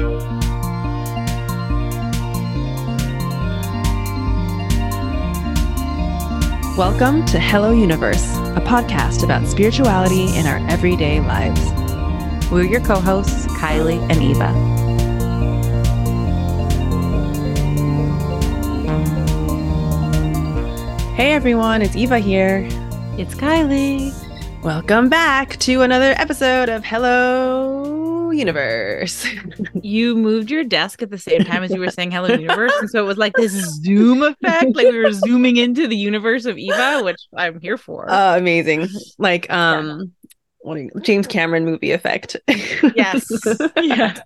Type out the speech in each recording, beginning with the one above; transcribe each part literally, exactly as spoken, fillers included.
Welcome to Hello Universe, a podcast about spirituality in our everyday lives. We're your co-hosts, Kylie and Eva. Hey everyone, it's Eva here. It's Kylie. Welcome back to another episode of Hello Universe. You moved your desk at the same time as you were saying Hello Universe, and so it was like this Zoom effect, like we were zooming into the universe of Eva, which I'm here for. Uh, amazing. Like um yeah. What do you, James Cameron movie effect. Yes. Yes.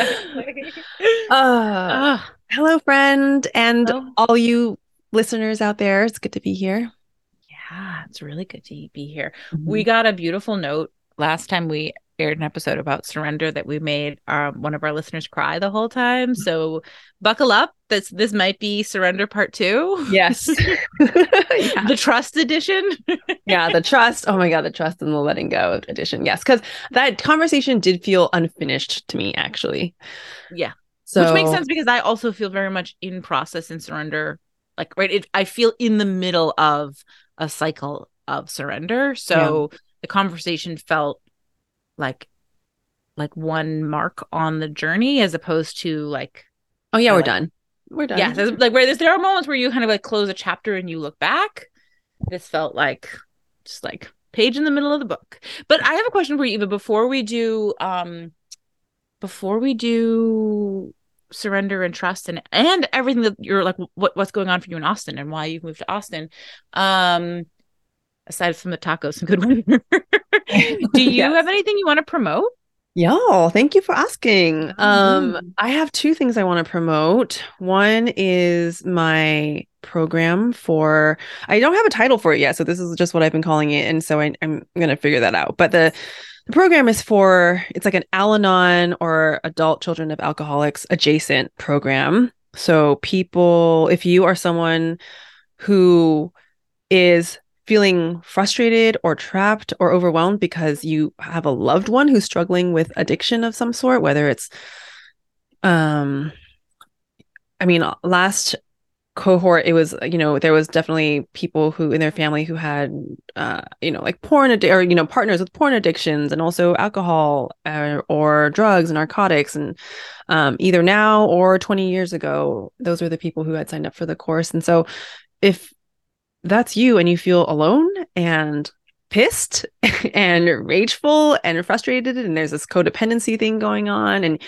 uh, uh, hello, friend, and hello. all you listeners out there. It's good to be here. Yeah, it's really good to be here. Mm-hmm. We got a beautiful note last time we aired an episode about surrender that we made um, one of our listeners cry the whole time. So buckle up. This this might be surrender part two. Yes. Yeah. The trust edition. Yeah, the trust. Oh my God, the trust and the letting go edition. Yes, because that conversation did feel unfinished to me, actually. Yeah. So, which makes sense because I also feel very much in process and surrender. Like, right, it, I feel in the middle of a cycle of surrender. So yeah. The conversation felt like like one mark on the journey as opposed to like, oh yeah, we're like, done. We're done. Yeah. Like where there's, there are moments where you kind of like close a chapter and you look back. This felt like just like page in the middle of the book. But I have a question for you, Eva, before we do um before we do surrender and trust and and everything that you're like what what's going on for you in Austin and why you've moved to Austin, um aside from the tacos and good weather. Do you yes. have anything you want to promote? Yeah, thank you for asking. Mm-hmm. um I have two things I want to promote. One is my program for, I don't have a title for it yet, so this is just what I've been calling it, and so I, I'm gonna figure that out. But the The program is for, it's like an Al-Anon or adult children of alcoholics adjacent program. So people, if you are someone who is feeling frustrated or trapped or overwhelmed because you have a loved one who's struggling with addiction of some sort, whether it's, um, I mean, last cohort, it was, you know, there was definitely people who in their family who had, uh, you know, like porn addi- or, you know, partners with porn addictions and also alcohol uh, or drugs and narcotics. And um, either now or twenty years ago, those were the people who had signed up for the course. And so if that's you and you feel alone and pissed and rageful and frustrated, and there's this codependency thing going on, and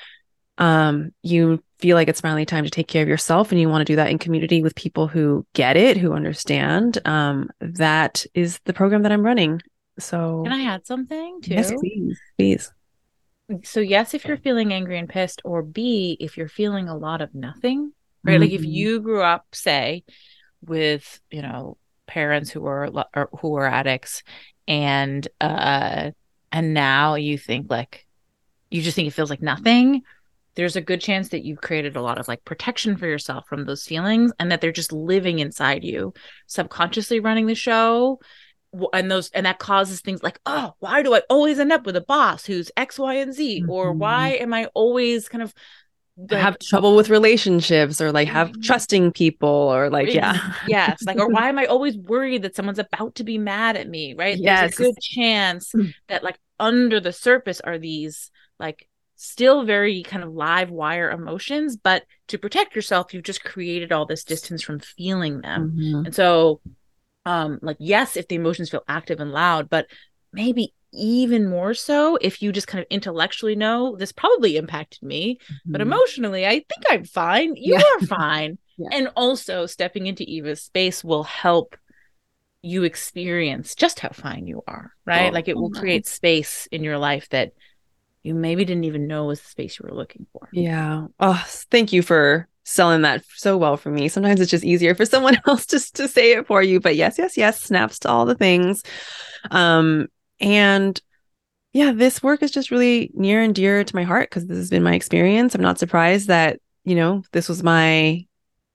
um, you feel like it's finally time to take care of yourself and you want to do that in community with people who get it, who understand, um, that is the program that I'm running. So can I add something too? Yes, please, please. So yes, if you're feeling angry and pissed, or B, if you're feeling a lot of nothing, right? Mm-hmm. Like if you grew up, say, with, you know, parents who were or who were addicts, and uh, and now you think like, you just think it feels like nothing. There's a good chance that you've created a lot of like protection for yourself from those feelings, and that they're just living inside you, subconsciously running the show. And those, and that causes things like, oh, why do I always end up with a boss who's X, Y, and Z? Mm-hmm. Or why am I always kind of like, have trouble with relationships, or like have trusting people, or like, yeah. Yes. Like, or why am I always worried that someone's about to be mad at me? Right. Yes. There's a good chance that like under the surface are these like still very kind of live wire emotions, but to protect yourself, you've just created all this distance from feeling them. Mm-hmm. And so, um, like, yes, if the emotions feel active and loud, but maybe even more so if you just kind of intellectually know this probably impacted me, mm-hmm. but emotionally, I think I'm fine. You yeah. are fine. Yeah. And also stepping into Eva's space will help you experience just how fine you are, right? Oh, like it will create space in your life that you maybe didn't even know was the space you were looking for. Yeah. Oh, thank you for selling that so well for me. Sometimes it's just easier for someone else just to say it for you. But yes, yes, yes, snaps to all the things. Um, and yeah, this work is just really near and dear to my heart because this has been my experience. I'm not surprised that, you know, this was my,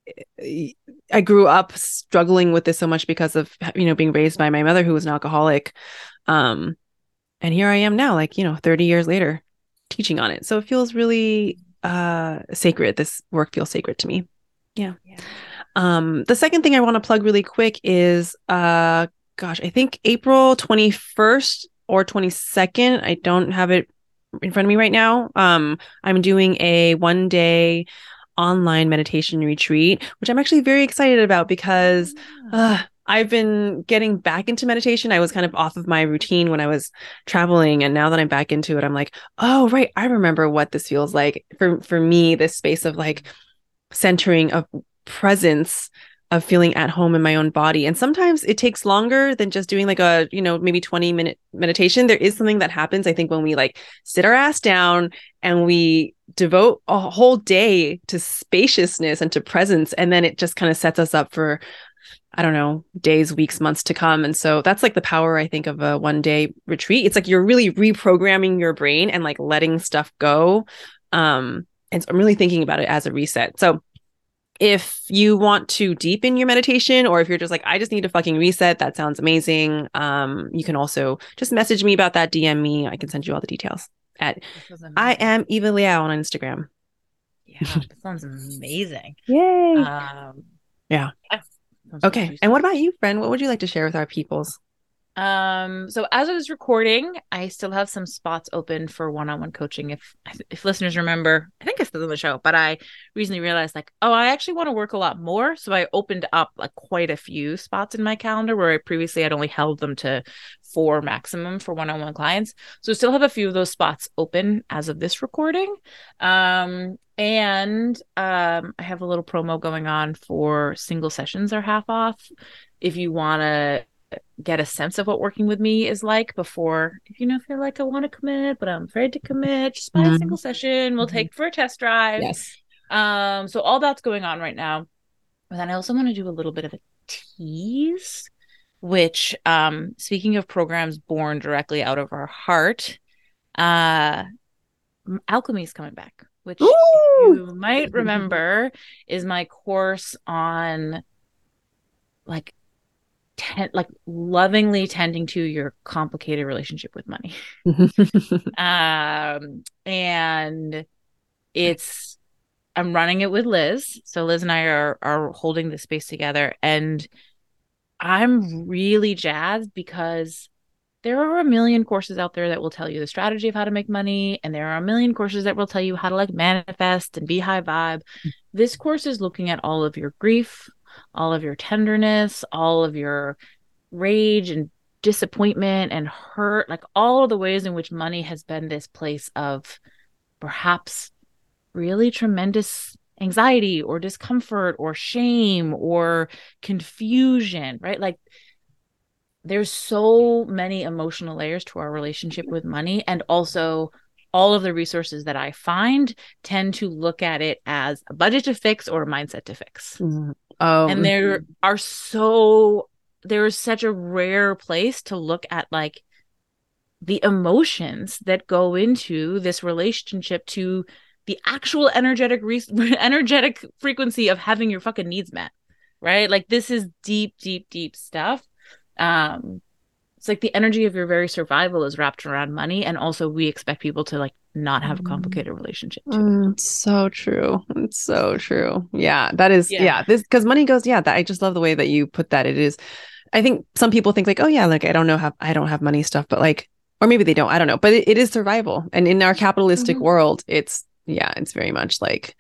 I grew up struggling with this so much because of, you know, being raised by my mother who was an alcoholic. Um, And here I am now, like, you know, thirty years later, teaching on it. So it feels really uh, sacred. This work feels sacred to me. Yeah. Yeah. Um, the second thing I want to plug really quick is, uh, gosh, I think April twenty-first or twenty-second. I don't have it in front of me right now. Um, I'm doing a one day online meditation retreat, which I'm actually very excited about because uh, I've been getting back into meditation. I was kind of off of my routine when I was traveling, and now that I'm back into it, I'm like, oh, right, I remember what this feels like for for me. This space of like centering of presence, of feeling at home in my own body. And sometimes it takes longer than just doing like a, you know, maybe twenty minute meditation. There is something that happens, I think, when we like sit our ass down and we devote a whole day to spaciousness and to presence. And then it just kind of sets us up for, I don't know, days, weeks, months to come. And so that's like the power, I think, of a one day retreat. It's like you're really reprogramming your brain and like letting stuff go. Um, and so I'm really thinking about it as a reset. So if you want to deepen your meditation, or if you're just like, I just need to fucking reset, that sounds amazing. Um, you can also just message me about that, D M me. I can send you all the details at I am Eva Liao on Instagram. Yeah, that sounds amazing. Yay. Um, yeah. yeah. Okay. And what about you, friend? What would you like to share with our peoples? Um, so as I was recording, I still have some spots open for one-on-one coaching. If if listeners remember, I think I said on the show, but I recently realized like, oh, I actually want to work a lot more. So I opened up like quite a few spots in my calendar where I previously had only held them to four maximum for one-on-one clients. So I still have a few of those spots open as of this recording. Um, and um, I have a little promo going on for single sessions are half off. If you want to get a sense of what working with me is like before, if you know, if you're like, I want to commit, but I'm afraid to commit, just buy mm-hmm. a single session. We'll mm-hmm. take for a test drive. Yes. Um, so all that's going on right now. And then I also want to do a little bit of a tease, which, um, speaking of programs born directly out of our heart, uh, Alchemy is coming back, which you might remember is my course on like Ten, like lovingly tending to your complicated relationship with money. um, and it's, I'm running it with Liz. So Liz and I are, are holding this space together, and I'm really jazzed because there are a million courses out there that will tell you the strategy of how to make money. And there are a million courses that will tell you how to like manifest and be high vibe. This course is looking at all of your grief, all of your tenderness, all of your rage and disappointment and hurt, like all of the ways in which money has been this place of perhaps really tremendous anxiety or discomfort or shame or confusion, right? Like there's so many emotional layers to our relationship with money. And also all of the resources that I find tend to look at it as a budget to fix or a mindset to fix. Mm-hmm. Oh, and there are so, there is such a rare place to look at like the emotions that go into this relationship to the actual energetic, re- energetic frequency of having your fucking needs met, right? Like this is deep, deep, deep stuff. Um, it's like the energy of your very survival is wrapped around money. And also we expect people to like not have a complicated relationship to mm, it's so true. It's so true. Yeah, that is, yeah, yeah this, because money goes, yeah, that, I just love the way that you put that. It is, I think some people think like, oh yeah, like I don't know how, I don't have money stuff, but like, or maybe they don't, I don't know, but it, it is survival. And in our capitalistic mm-hmm. world, it's, yeah, it's very much like,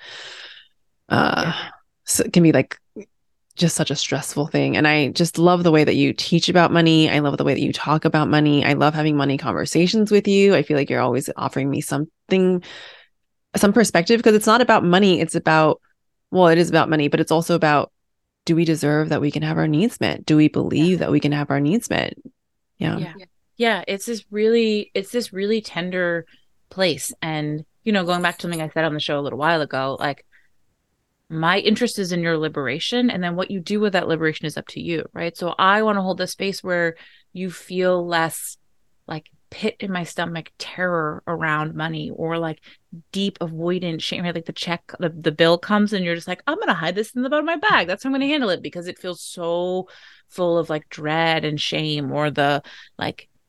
uh, yeah. so it can be like, just such a stressful thing. And I just love the way that you teach about money. I love the way that you talk about money. I love having money conversations with you. I feel like you're always offering me something, some perspective, because it's not about money. It's about, well, it is about money, but it's also about, do we deserve that we can have our needs met? Do we believe yeah. that we can have our needs met? Yeah. yeah. Yeah. It's this really, it's this really tender place. And, you know, going back to something I said on the show a little while ago, like, my interest is in your liberation, and then what you do with that liberation is up to you, right? So I want to hold a space where you feel less like pit in my stomach terror around money, or like deep avoidant shame, right? Like the check, the, the bill comes and you're just like, I'm going to hide this in the bottom of my bag. That's how I'm going to handle it, because it feels so full of like dread and shame, or the like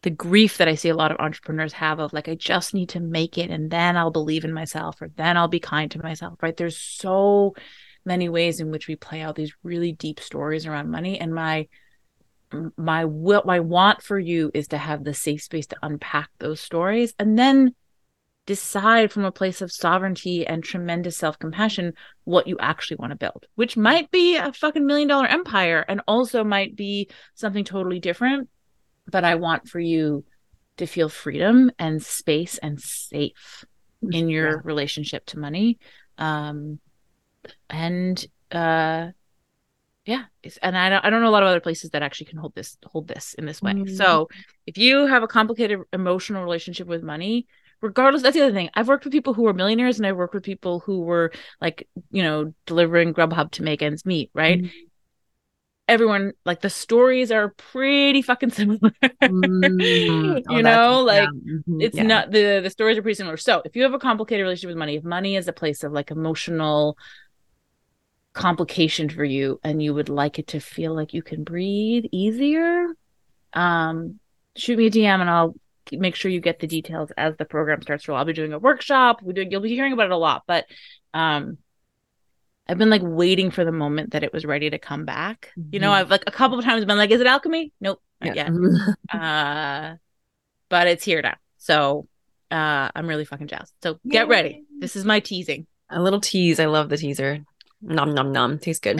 the grief that I see a lot of entrepreneurs have of like, I just need to make it and then I'll believe in myself, or then I'll be kind to myself, right? There's so many ways in which we play out these really deep stories around money. And my, my will, my want for you is to have the safe space to unpack those stories and then decide from a place of sovereignty and tremendous self-compassion what you actually want to build, which might be a fucking million dollar empire and also might be something totally different. But I want for you to feel freedom and space and safe in your yeah. relationship to money. Um, and uh, yeah, it's, and I don't, I don't know a lot of other places that actually can hold this, hold this in this way. Mm-hmm. So if you have a complicated emotional relationship with money, regardless, that's the other thing. I've worked with people who are millionaires and I've worked with people who were like, you know, delivering Grubhub to make ends meet, right? Mm-hmm. Everyone, like the stories are pretty fucking similar. mm, oh, you know, like yeah. mm-hmm. it's yeah. not, the, the stories are pretty similar. So if you have a complicated relationship with money, if money is a place of like emotional complication for you and you would like it to feel like you can breathe easier, um, shoot me a D M and I'll make sure you get the details as the program starts to roll. I'll be doing a workshop. We're doing, you'll be hearing about it a lot, but um, I've been like waiting for the moment that it was ready to come back. Mm-hmm. You know, I've like a couple of times been like, is it alchemy? Nope, not yeah. yet. uh, but it's here now. So uh, I'm really fucking jazzed. So Yay. Get ready. This is my teasing. A little tease. I love the teaser. Nom, nom, nom. Tastes good.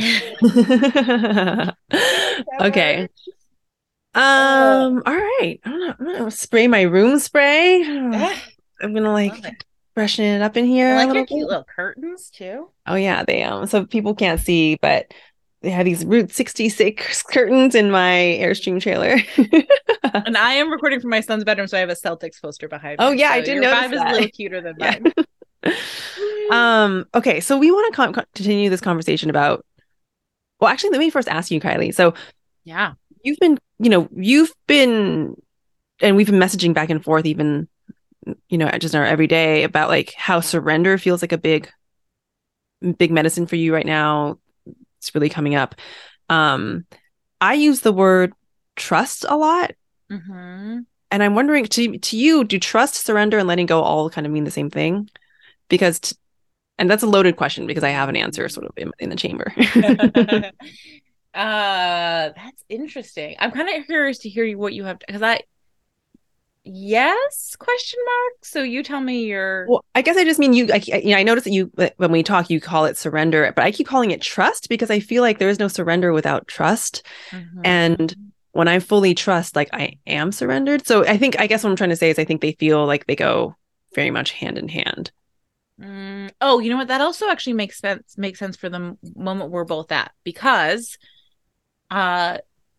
Okay. Um, all right. I don't know. I'm gonna spray my room spray. I'm gonna like freshen it up in here. I like your cute bit. Little curtains too. Oh yeah, they um so people can't see, but they have these Route sixty-six curtains in my Airstream trailer. And I am recording from my son's bedroom, so I have a Celtics poster behind me. Oh yeah, so I didn't know that. Your vibe is a little cuter than mine. Yeah. um, okay, so we want to con- continue this conversation about, well, actually, let me first ask you, Kylie. So yeah. You've been, you know, you've been, and we've been messaging back and forth even, you know, just in our everyday about like how surrender feels like a big, big medicine for you right now. It's really coming up. Um, I use the word trust a lot. Mm-hmm. And I'm wondering, to, to you, do trust, surrender, and letting go all kind of mean the same thing? Because, t- and that's a loaded question because I have an answer sort of in, in the chamber. Uh, that's interesting. I'm kind of curious to hear what you have, because I, yes, question mark. So you tell me your. Well, I guess I just mean you. I, you know, I noticed that you, when we talk, you call it surrender, but I keep calling it trust because I feel like there is no surrender without trust. Mm-hmm. And when I fully trust, like I am surrendered. So I think, I guess what I'm trying to say is I think they feel like they go very much hand in hand. Mm, oh, you know what? That also actually makes sense. Makes sense for the moment we're both at, because. Uh,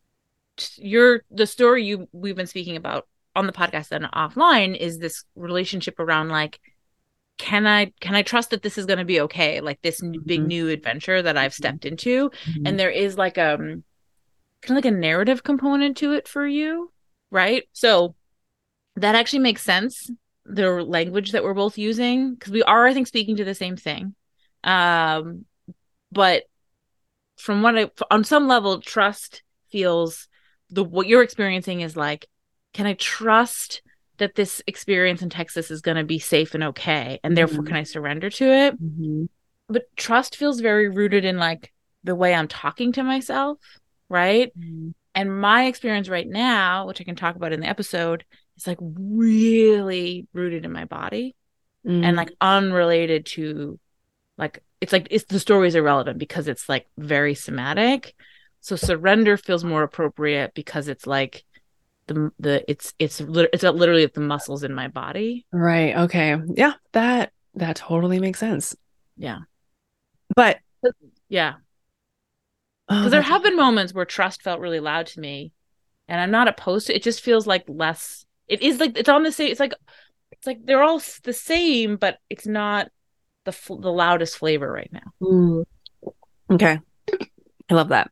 your the story you we've been speaking about on the podcast and offline is this relationship around like, can I can I trust that this is going to be okay? Like this mm-hmm. big new adventure that I've stepped into, mm-hmm. and there is like um kind of like a narrative component to it for you, right? So that actually makes sense. The language that we're both using, because we are, I think, speaking to the same thing, um, but. From what I, on some level, trust feels the what you're experiencing is like, can I trust that this experience in Texas is going to be safe and okay, and therefore mm-hmm. can I surrender to it? Mm-hmm. But trust feels very rooted in like the way I'm talking to myself, right? Mm-hmm. And my experience right now, which I can talk about in the episode, is like really rooted in my body mm-hmm. and like unrelated to like. It's like it's the story is irrelevant because it's like very somatic. So surrender feels more appropriate because it's like the the it's it's it's literally the muscles in my body. Right. Okay. Yeah. That that totally makes sense. Yeah. But yeah. Because oh, there have been moments where trust felt really loud to me, and I'm not opposed to it. It just feels like less. It is like it's on the same. It's like it's like they're all the same, but it's not. The, f- the loudest flavor right now. Mm. Okay. I love that.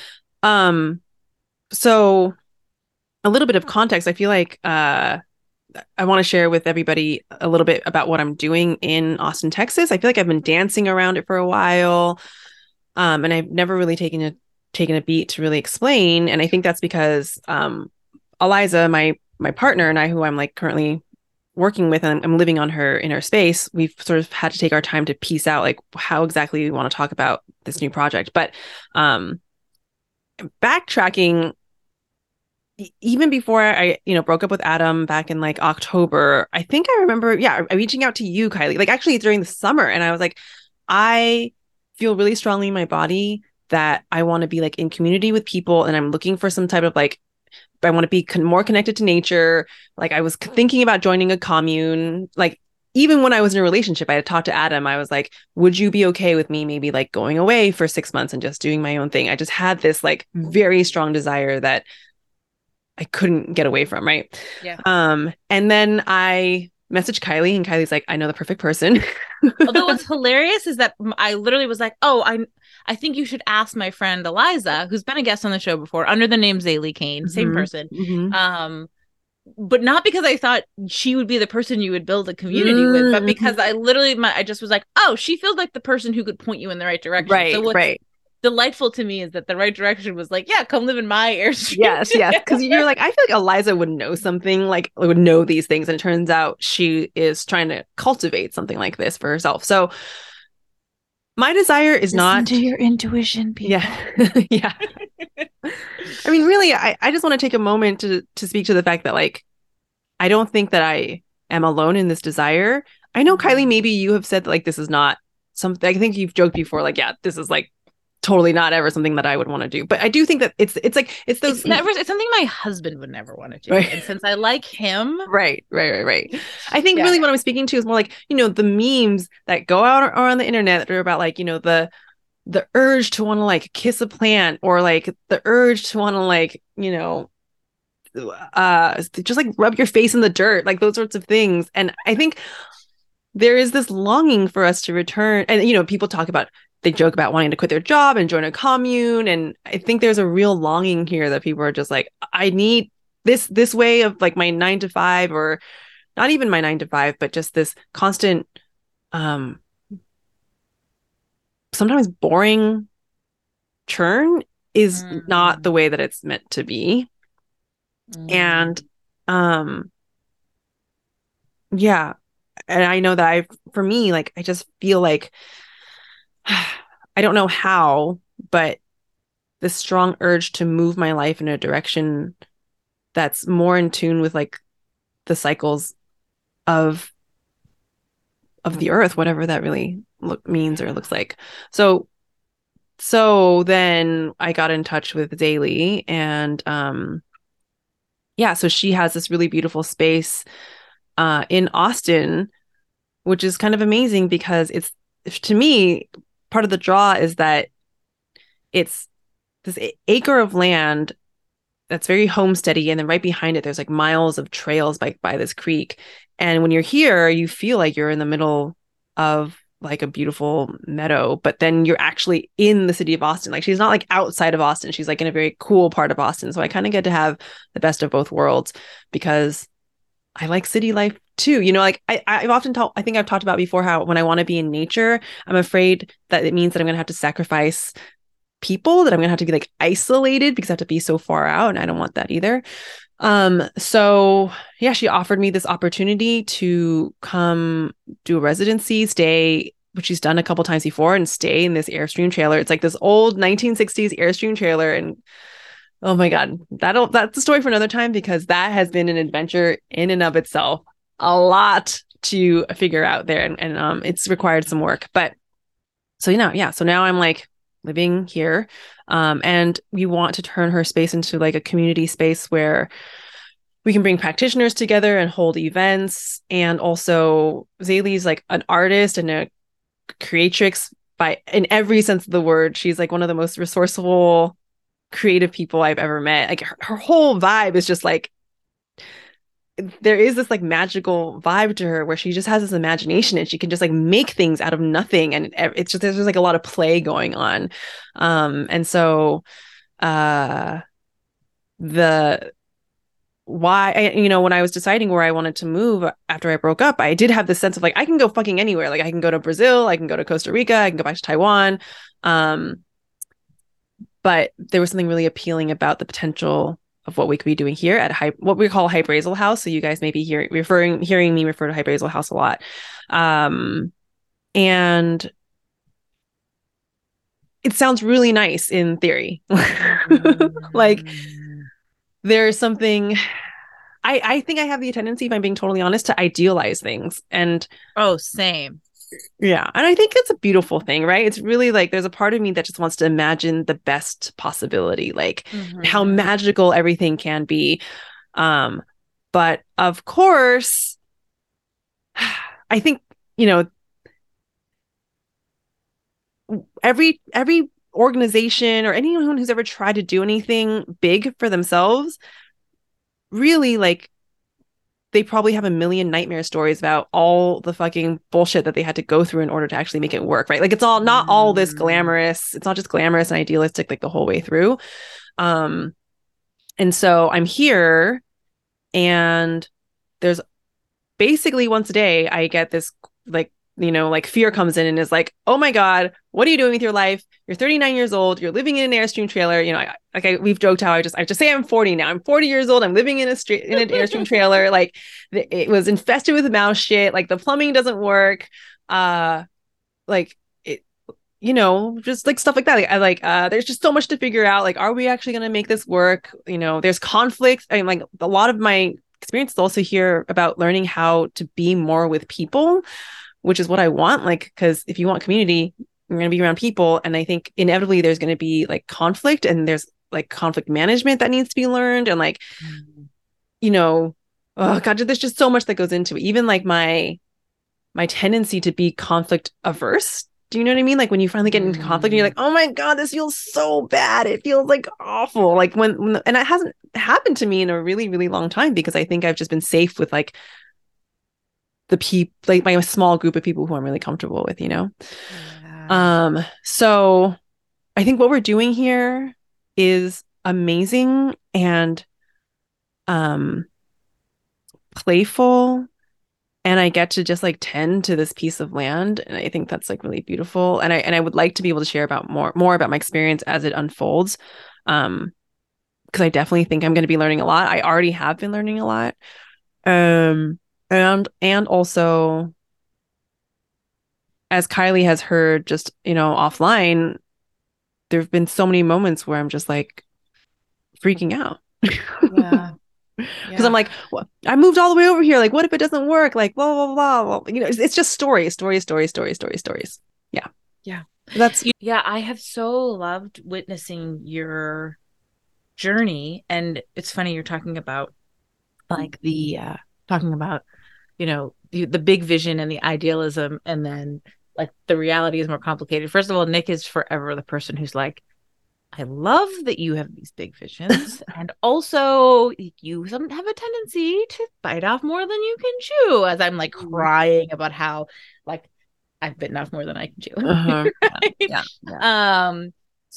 Um, so a little bit of context. I feel like uh, I want to share with everybody a little bit about what I'm doing in Austin, Texas. I feel like I've been dancing around it for a while, um, and I've never really taken a taken a beat to really explain. And I think that's because um, Eliza, my my partner and I, who I'm like currently working with, and I'm living on her in her space, we've sort of had to take our time to piece out like how exactly we want to talk about this new project. But um backtracking, even before I, you know, broke up with Adam back in like October, I think I remember, yeah, reaching out to you, Kylie, like actually during the summer. And I was like, I feel really strongly in my body that I want to be like in community with people. And I'm looking for some type of like, I want to be con- more connected to nature. Like I was thinking about joining a commune. Like even when I was in a relationship, I had talked to Adam. I was like, would you be okay with me maybe like going away for six months and just doing my own thing? I just had this like very strong desire that I couldn't get away from, right? Yeah. Um, and then I messaged Kylie, and Kylie's like, I know the perfect person. Although what's hilarious is that I literally was like, oh, I I think you should ask my friend Eliza, who's been a guest on the show before under the name Zaylee Kane, same Mhm. person. Mhm. Um, but not because I thought she would be the person you would build a community with, but because I literally, my, I just was like, oh, she feels like the person who could point you in the right direction. Right, so what's right. delightful to me is that the right direction was like, yeah, come live in my Airstream. Yes, yes. Because you're like, I feel like Eliza would know something, like would know these things. And it turns out she is trying to cultivate something like this for herself. So my desire is Listen not to your intuition, people. Yeah. Yeah. I mean, really, I, I just want to take a moment to to speak to the fact that like I don't think that I am alone in this desire. I know, Mm-hmm. Kylie, maybe you have said that like this is not something. I think you've joked before, like, yeah, this is like totally not ever something that I would want to do. But I do think that it's it's like it's those It's never it's something my husband would never want to do. Right. And since I like him, Right, right, right, right. I think Yeah. really what I'm speaking to is more like, you know, the memes that go out or on the internet that are about like, you know, the the urge to want to like kiss a plant, or like the urge to want to like, you know, uh just like rub your face in the dirt, like those sorts of things. And I think there is this longing for us to return. And, you know, people talk about, they joke about wanting to quit their job and join a commune. And I think there's a real longing here that people are just like, I need this, this way of like my nine to five, or not even my nine to five, but just this constant, um, sometimes boring churn is Mm. not the way that it's meant to be. Mm. And, um, yeah. And I know that I, for me, like, I just feel like, I don't know how, but this strong urge to move my life in a direction that's more in tune with like the cycles of of the earth, whatever that really look means or looks like. So so then I got in touch with Zaylee, and um yeah, so she has this really beautiful space uh in Austin, which is kind of amazing because it's, to me, part of the draw is that it's this acre of land that's very homesteady, and then right behind it there's like miles of trails by by this creek. And when you're here, you feel like you're in the middle of like a beautiful meadow, but then you're actually in the city of Austin. Like she's not like outside of Austin, she's like in a very cool part of Austin. So I kind of get to have the best of both worlds, because I like city life too. You know, like I, I've often talked, I think I've talked about before how when I want to be in nature, I'm afraid that it means that I'm going to have to sacrifice people, that I'm going to have to be like isolated because I have to be so far out. And I don't want that either. Um, so yeah, she offered me this opportunity to come do a residency, stay, which she's done a couple times before, and stay in this Airstream trailer. It's like this old nineteen sixties Airstream trailer. And oh my God, that'll, that's a story for another time, because that has been an adventure in and of itself. A lot to figure out there. And, and um, it's required some work. But so, you know, yeah. So now I'm like living here. Um, and we want to turn her space into like a community space where we can bring practitioners together and hold events. And also Zaylee's like an artist and a creatrix by, in every sense of the word. She's like one of the most resourceful, creative people I've ever met. Like her, her whole vibe is just like, there is this like magical vibe to her where she just has this imagination and she can just like make things out of nothing. And it's just, there's just like a lot of play going on. Um, and so, uh, the, why, I, you know, when I was deciding where I wanted to move after I broke up, I did have this sense of like, I can go fucking anywhere. Like I can go to Brazil, I can go to Costa Rica, I can go back to Taiwan. Um, but there was something really appealing about the potential of what we could be doing here at Hy- what we call Hybraisal House. So you guys may be hearing referring hearing me refer to Hybraisal House a lot. Um, and it sounds really nice in theory. Like there's something I, I think I have the tendency, if I'm being totally honest, to idealize things. And oh, same. Yeah. And I think it's a beautiful thing, right? It's really like there's a part of me that just wants to imagine the best possibility, like mm-hmm. how magical everything can be. Um, but of course, I think, you know, every every organization or anyone who's ever tried to do anything big for themselves, really, like, they probably have a million nightmare stories about all the fucking bullshit that they had to go through in order to actually make it work, right? Like, it's all not all this glamorous. It's not just glamorous and idealistic, like the whole way through. Um, and so I'm here, and there's basically once a day I get this, like, you know, like fear comes in and is like, oh my God, what are you doing with your life? You're thirty-nine years old. You're living in an Airstream trailer. You know, I, like I, we've joked how I just, I just say I'm forty now. I'm forty years old. I'm living in a street, in an Airstream trailer. Like the, it was infested with mouse shit. Like the plumbing doesn't work. Uh, like it, you know, just like stuff like that. Like, I like, uh, there's just so much to figure out. Like, are we actually going to make this work? You know, there's conflict. I mean, like a lot of my experience is also here about learning how to be more with people, which is what I want. Like, because if you want community, you're going to be around people. And I think inevitably there's going to be like conflict, and there's like conflict management that needs to be learned. And like, mm. you know, oh God, there's just so much that goes into it. Even like my, my tendency to be conflict averse. Do you know what I mean? Like when you finally get into conflict and you're like, oh my God, this feels so bad. It feels like awful. Like when, when and it hasn't happened to me in a really, really long time, because I think I've just been safe with like the people, like my small group of people who I'm really comfortable with, you know? Yeah. Um, so I think what we're doing here is amazing and um playful. And I get to just like tend to this piece of land. And I think that's like really beautiful. And I and I would like to be able to share about more more about my experience as it unfolds. Um, because I definitely think I'm going to be learning a lot. I already have been learning a lot. Um And and also, as Kylie has heard just, you know, offline, there have been so many moments where I'm just like freaking out. Yeah. Because yeah. I'm like, well, I moved all the way over here. Like, what if it doesn't work? Like, blah, blah, blah, blah. You know, it's, it's just stories, stories, stories, stories, stories, stories. Yeah. Yeah. That's yeah. I have so loved witnessing your journey. And it's funny, you're talking about like the, uh, talking about, you know, the, the big vision and the idealism, and then like the reality is more complicated. First of all, Nick is forever the person who's like, I love that you have these big visions, and also you some have a tendency to bite off more than you can chew, as I'm like crying about how like I've bitten off more than I can chew. Uh-huh. Right? yeah, yeah. Um,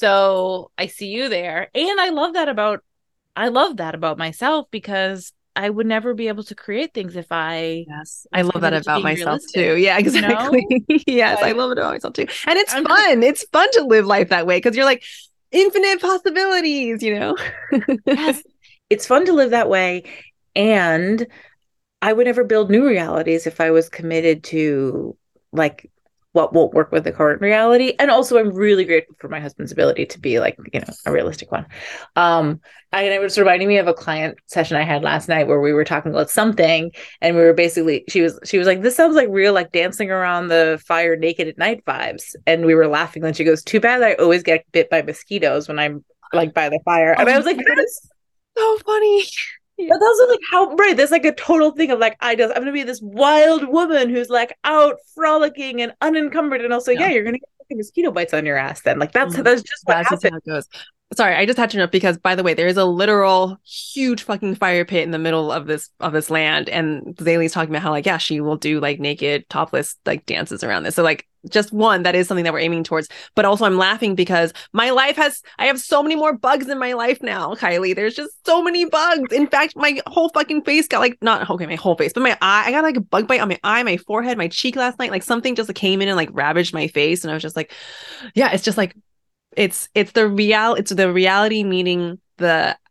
so I see you there, and I love that about I love that about myself, because I would never be able to create things if I. Yes, I love that about myself too. Yeah, exactly. You know? Yes, I, I love it about myself too. And it's I'm fun. Just... It's fun to live life that way, because you're like infinite possibilities, you know? Yes, it's fun to live that way. And I would never build new realities if I was committed to like what won't work with the current reality. And also I'm really grateful for my husband's ability to be like, you know, a realistic one. Um, I, and it was reminding me of a client session I had last night where we were talking about something, and we were basically, she was, she was like, this sounds like real, like dancing around the fire naked at night vibes. And we were laughing. Then she goes, too bad I always get bit by mosquitoes when I'm like by the fire. And oh, I was like, that's so funny. Yeah. But also like how right there's like a total thing of like I just I'm gonna be this wild woman who's like out frolicking and unencumbered, and also yeah, yeah you're gonna get mosquito bites on your ass then, like that's mm-hmm. that's just what that's happens. Just how it goes. Sorry, I just had to know, because by the way, there is a literal huge fucking fire pit in the middle of this of this land, and Zaylee's talking about how like yeah she will do like naked topless like dances around this. So like just one, that is something that we're aiming towards. But also I'm laughing because my life has I have so many more bugs in my life now, Kylie. There's just so many bugs. In fact, my whole fucking face got like not okay my whole face, but my eye I got like a bug bite on my eye, my forehead, my cheek last night. Like something just like, came in and like ravaged my face, and I was just like, yeah, it's just like. It's it's the real it's the reality meeting the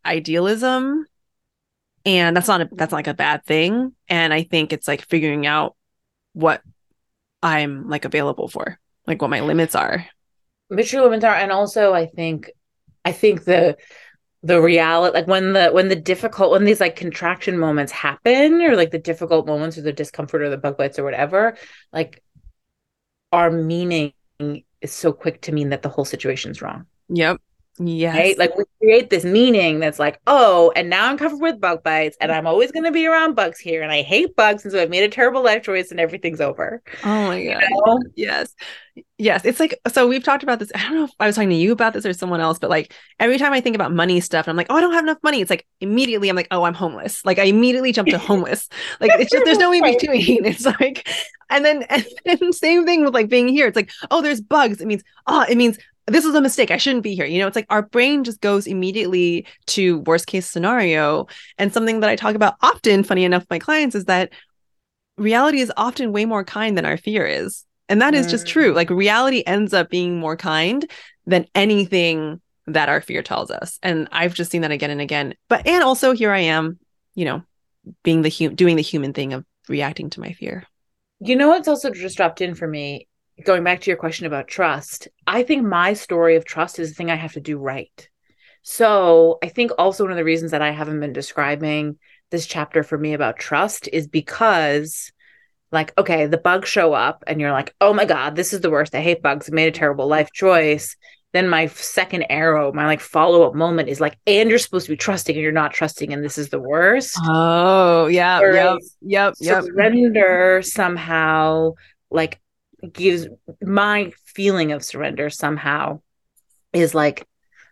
idealism, and that's not a, that's not like a bad thing. And I think it's like figuring out what I'm like available for, like what my limits are. Mature limits are, and also I think, I think the the reality, like when the when the difficult when these like contraction moments happen, or like the difficult moments or the discomfort or the bug bites or whatever, like our meaning is so quick to mean that the whole situation's wrong. Yep. Yes. Right? Like we create this meaning that's like, oh, and now I'm covered with bug bites and I'm always going to be around bugs here and I hate bugs. And so I've made a terrible life choice and everything's over. Oh my God. You know? Yes. Yes. It's like, so we've talked about this. I don't know if I was talking to you about this or someone else, but like every time I think about money stuff, and I'm like, oh, I don't have enough money. It's like immediately I'm like, oh, I'm homeless. Like I immediately jump to homeless. Like it's just, there's no in between. It's like, and then, and then same thing with like being here. It's like, oh, there's bugs. It means, oh, it means this was a mistake. I shouldn't be here. You know, it's like our brain just goes immediately to worst case scenario. And something that I talk about often, funny enough, with my clients is that reality is often way more kind than our fear is. And that is just true. Like reality ends up being more kind than anything that our fear tells us. And I've just seen that again and again. But, and also here I am, you know, being the hu- doing the human thing of reacting to my fear. You know, what's also just dropped in for me, going back to your question about trust, I think my story of trust is the thing I have to do right. So I think also one of the reasons that I haven't been describing this chapter for me about trust is because, like, okay, the bugs show up and you're like, oh my God, this is the worst. I hate bugs. I made a terrible life choice. Then my second arrow, my like follow-up moment is like, and you're supposed to be trusting and you're not trusting and this is the worst. Oh, yeah. Whereas yep. Yep. Surrender somehow like gives my feeling of surrender somehow is like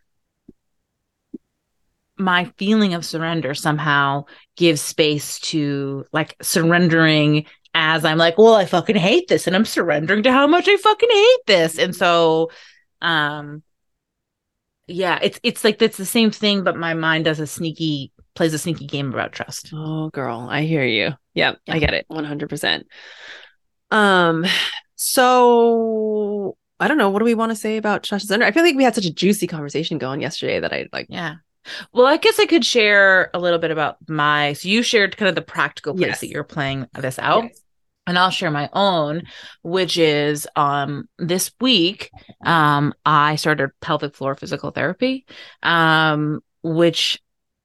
my feeling of surrender somehow gives space to like surrendering as I'm like, well, I fucking hate this and I'm surrendering to how much I fucking hate this. And so, um, yeah, it's, it's like, that's the same thing, but my mind does a sneaky, plays a sneaky game about trust. Oh, girl, I hear you. Yep, yeah. I get it. one hundred percent. Um, so I don't know. What do we want to say about trust? I feel like we had such a juicy conversation going yesterday that I like. Yeah. Well, I guess I could share a little bit about my, so you shared kind of the practical place yes. that you're playing this out. Yes. And I'll share my own, which is um, this week, um, I started pelvic floor physical therapy, um, which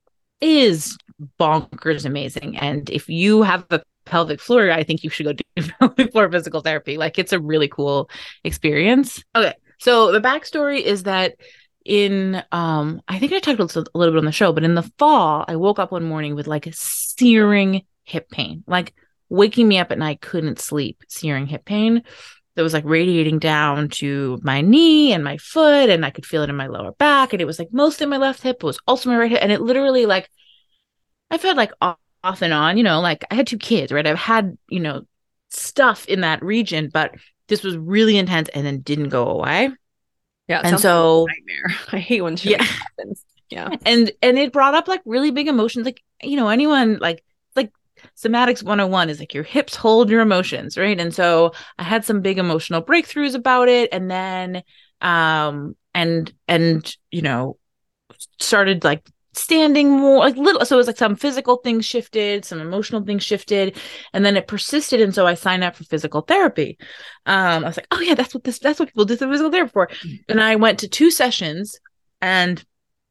is bonkers amazing. And if you have a pelvic floor, I think you should go do pelvic floor physical therapy. Like it's a really cool experience. Okay. So the backstory is that in, um, I think I talked a little bit on the show, but in the fall, I woke up one morning with like a searing hip pain, like waking me up at night, couldn't sleep, searing hip pain that was like radiating down to my knee and my foot. And I could feel it in my lower back. And it was like mostly my left hip, but was also my right hip. And it literally like, I felt like off, off and on, you know, like I had two kids, right? I've had, you know, stuff in that region, but this was really intense and then didn't go away. Yeah. And so like nightmare. I hate when shit yeah. happens. Yeah. And, and it brought up like really big emotions. Like, you know, anyone like, like somatics one oh one is like your hips hold your emotions. Right. And so I had some big emotional breakthroughs about it. And then, um, and, and, you know, started like standing more like little. So it was like some physical things shifted, some emotional things shifted, and then it persisted. And so I signed up for physical therapy. Um, I was like, oh yeah, that's what this, that's what people do physical therapy for. And I went to two sessions and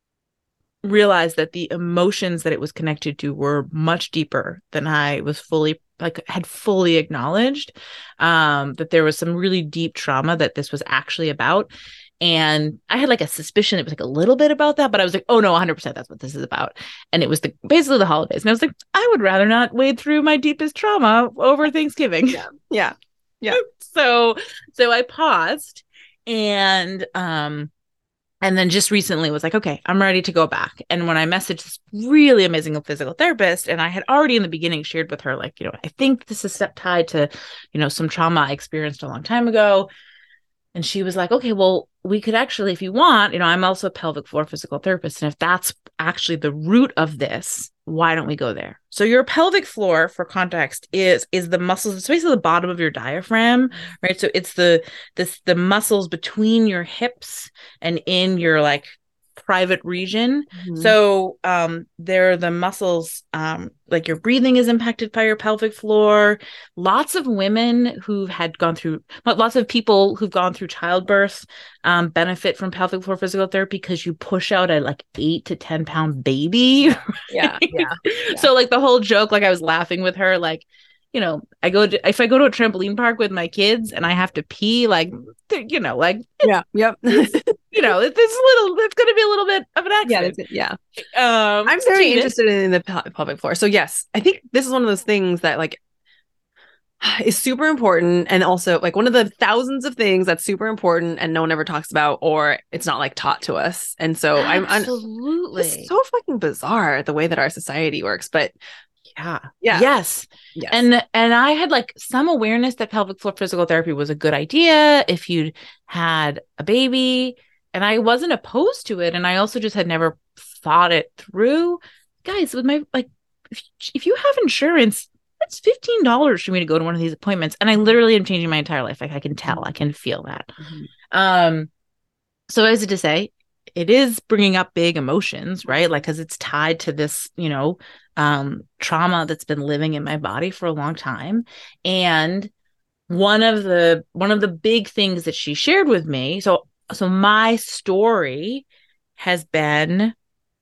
realized that the emotions that it was connected to were much deeper than I was fully like had fully acknowledged. Um, that there was some really deep trauma that this was actually about. And I had like a suspicion it was like a little bit about that, but I was like, oh no, one hundred percent that's what this is about. And it was the basically the holidays. And I was like, I would rather not wade through my deepest trauma over Thanksgiving. Yeah. Yeah. Yeah. so, so I paused and, um, and then just recently was like, okay, I'm ready to go back. And when I messaged this really amazing physical therapist, and I had already in the beginning shared with her, like, you know, I think this is step tied to, you know, some trauma I experienced a long time ago. And she was like, okay, well, we could actually, if you want, you know, I'm also a pelvic floor physical therapist. And if that's actually the root of this, why don't we go there? So your pelvic floor, for context, is is the muscles, it's basically the bottom of your diaphragm, right? So it's the this the muscles between your hips and in your like private region. Mm-hmm. So um, there are the muscles, um, like your breathing is impacted by your pelvic floor. Lots of women who had gone through, lots of people who've gone through childbirth um, benefit from pelvic floor physical therapy because you push out a like eight to ten pound baby. Yeah, yeah, yeah. So like the whole joke, like I was laughing with her, like, you know, I go to, if I go to a trampoline park with my kids and I have to pee, like, you know, like, yeah, yep. you know, it's, it's a little, it's going to be a little bit of an accident. Yeah, yeah. Um, I'm very interested in the pelvic floor. So yes, I think this is one of those things that like is super important. And also like one of the thousands of things that's super important and no one ever talks about, or it's not like taught to us. And so I'm absolutely it's so fucking bizarre the way that our society works, but Yeah. Yeah. Yes. yes. And and I had like some awareness that pelvic floor physical therapy was a good idea if you'd had a baby. And I wasn't opposed to it. And I also just had never thought it through. Guys, with my like if, if you have insurance, that's fifteen dollars for me to go to one of these appointments. And I literally am changing my entire life. Like I can tell, I can feel that. Mm-hmm. Um, so as to say, it is bringing up big emotions, right? Like, because it's tied to this, you know, um, trauma that's been living in my body for a long time. And one of the one of the big things that she shared with me, so so my story has been,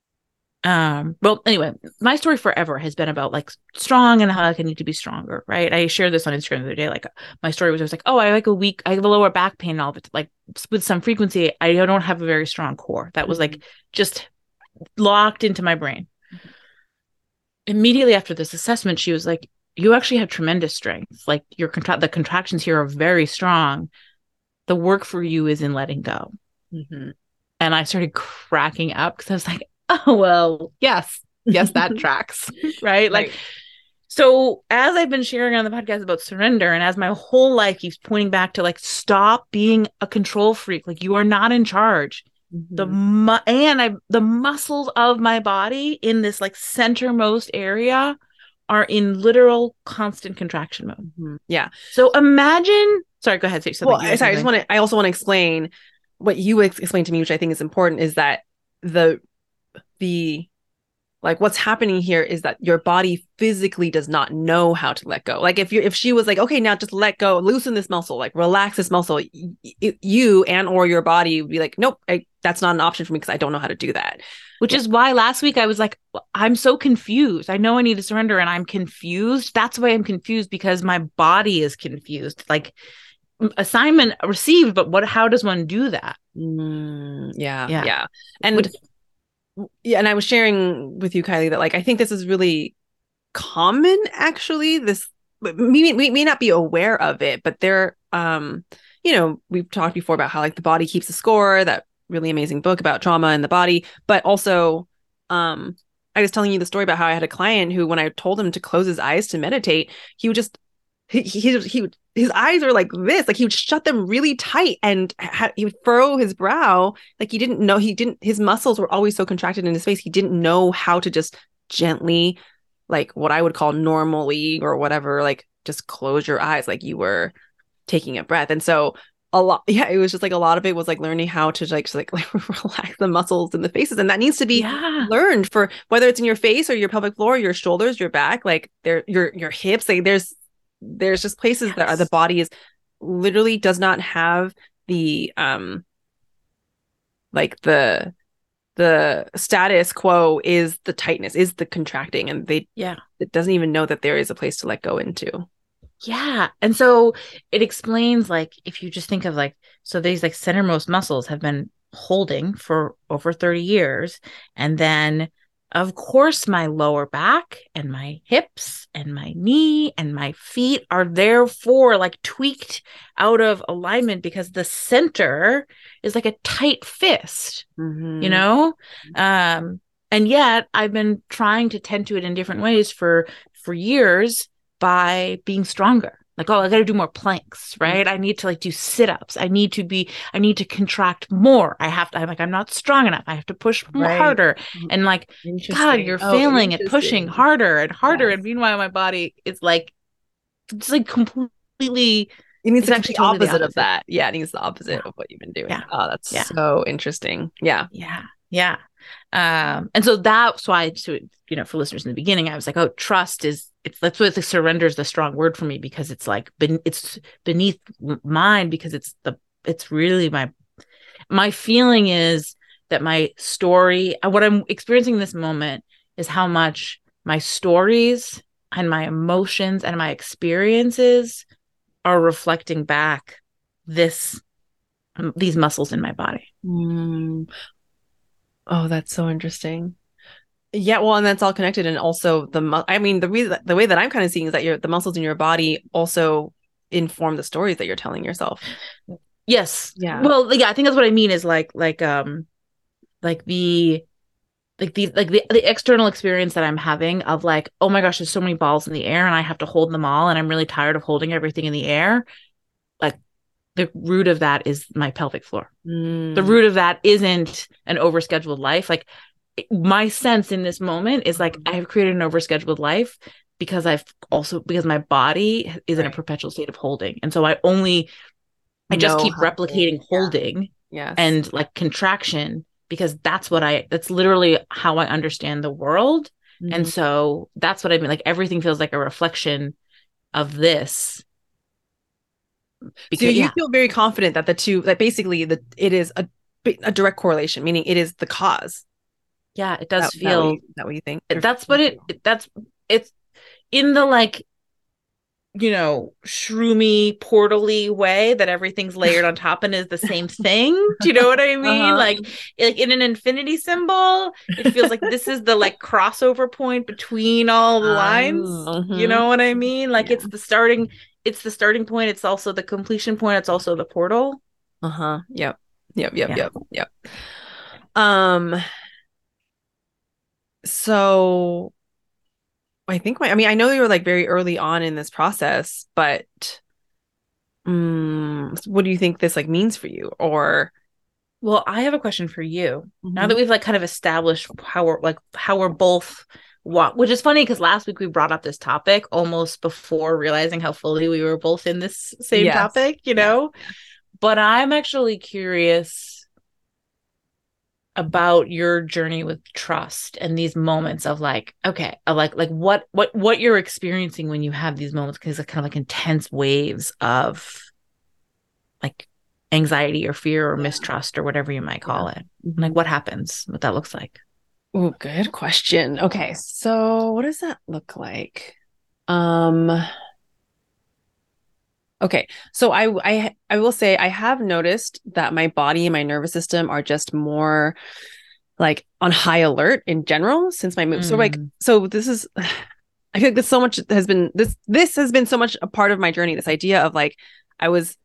um, well, anyway, my story forever has been about like strong and how I need to be stronger, right? I shared this on Instagram the other day. Like my story was, I was like, oh, I like a weak, I have a lower back pain, and all of it, like with some frequency, I don't have a very strong core. That was like just locked into my brain. Mm-hmm. Immediately after this assessment, she was like, you actually have tremendous strength. Like your contra- the contractions here are very strong. The work for you is in letting go. Mm-hmm. And I started cracking up because I was like, oh, well, yes, yes, that tracks. Right. Like, right. So as I've been sharing on the podcast about surrender, and as my whole life keeps pointing back to like, stop being a control freak. Like you are not in charge. Mm-hmm. The mu- and I the muscles of my body in this like centermost area are in literal constant contraction mode. Mm-hmm. Yeah. So imagine. Sorry, go ahead. Say something. Well, sorry. Something. I just want to. I also want to explain what you ex- explained to me, which I think is important. Is that the the like what's happening here is that your body physically does not know how to let go. Like if you if she was like, okay, now just let go, loosen this muscle, like relax this muscle, y- you and or your body would be like, nope, I, that's not an option for me because I don't know how to do that. Which yeah. is why last week I was like, I'm so confused. I know I need to surrender and I'm confused. That's why I'm confused, because my body is confused. Like assignment received, but what? How does one do that? Mm, yeah, yeah, yeah. And Which, yeah, and I was sharing with you, Kylie, that like I think this is really common. Actually, this we, we may not be aware of it, but there, um, you know, we've talked before about how like the body keeps a score. That really amazing book about trauma in the body, but also, um, I was telling you the story about how I had a client who, when I told him to close his eyes to meditate, he would just he he he would. His eyes are like this, like he would shut them really tight and ha- he would furrow his brow. Like he didn't know, he didn't, his muscles were always so contracted in his face. He didn't know how to just gently, like what I would call normally or whatever, like just close your eyes like you were taking a breath. And so a lot, yeah, it was just like a lot of it was like learning how to like, just like, like relax the muscles in the faces. And that needs to be yeah. learned for whether it's in your face or your pelvic floor, your shoulders, your back, like there, your, your hips, like there's, there's just places yes. that are, the body is literally does not have the um like the the status quo is the tightness, is the contracting, and they yeah it doesn't even know that there is a place to let go into. Yeah. And so it explains, like, if you just think of like, so these like centermost muscles have been holding for over thirty years, and then of course, my lower back and my hips and my knee and my feet are therefore like tweaked out of alignment because the center is like a tight fist, mm-hmm. you know? Um, and yet I've been trying to tend to it in different ways for, for years by being stronger. Like, oh, I got to do more planks, right? Mm-hmm. I need to like do sit-ups. I need to be, I need to contract more. I have to, I'm like, I'm not strong enough. I have to push right. harder. And like, God, you're oh, failing at pushing harder and harder. Yes. And meanwhile, my body is like, it's like completely. It needs actually totally opposite, opposite of that. Yeah, it needs the opposite yeah. of what you've been doing. Yeah. Oh, that's yeah. so interesting. Yeah. Yeah. Yeah. Um, and so that's why, so, you know, for listeners in the beginning, I was like, oh, trust is, it's, that's what the surrender is the strong word for me, because it's like, ben, it's beneath mine, because it's the, it's really my, my feeling is that my story, what I'm experiencing in this moment is how much my stories and my emotions and my experiences are reflecting back this, these muscles in my body. Mm. Oh, that's so interesting. Yeah, well, and that's all connected, and also the mu- I mean, the reason the way that I'm kind of seeing is that your the muscles in your body also inform the stories that you're telling yourself. Yes. Yeah. Well, yeah, I think that's what I mean is like like um like the like the like the, the external experience that I'm having of like, oh my gosh, there's so many balls in the air and I have to hold them all and I'm really tired of holding everything in the air. Like the root of that is my pelvic floor. Mm. The root of that isn't an overscheduled life. Like my sense in this moment is like I have created an overscheduled life because I've also because my body is right. in a perpetual state of holding. And so I only I just keep replicating to, holding yeah. yes. and like contraction, because that's what I, that's literally how I understand the world. Mm-hmm. And so that's what I mean. Like everything feels like a reflection of this. Because, so you yeah. feel very confident that the two, that basically the, it is a, a direct correlation, meaning it is the cause. Yeah, it does that, feel. That what, you, that what you think? That's what it, that's, it's in the like, you know, shroomy, portally way that everything's layered on top and is the same thing. Do you know what I mean? Uh-huh. Like, like in an infinity symbol, it feels like this is the like crossover point between all the lines. Uh-huh. You know what I mean? Like yeah. it's the starting, it's the starting point. It's also the completion point. It's also the portal. Uh-huh. Yep. Yep. Yep. Yeah. Yep. Yep. Um, so I think my, I mean, I know you were like very early on in this process, but um, what do you think this like means for you? Or, well, I have a question for you. Mm-hmm. Now that we've like kind of established how we're like, how we're both what, which is funny because last week we brought up this topic almost before realizing how fully we were both in this same yes. topic, you know, yes. But I'm actually curious about your journey with trust and these moments of like, okay, like, like what, what, what you're experiencing when you have these moments, because it's kind of like intense waves of like anxiety or fear or yeah. mistrust or whatever you might call yeah. it. Mm-hmm. Like what happens, what that looks like. Oh, good question. Okay. So what does that look like? Um, Okay, so I, I I will say I have noticed that my body and my nervous system are just more like on high alert in general since my move. Mm. So like, so this is, I feel like this so much has been this this has been so much a part of my journey. This idea of like I was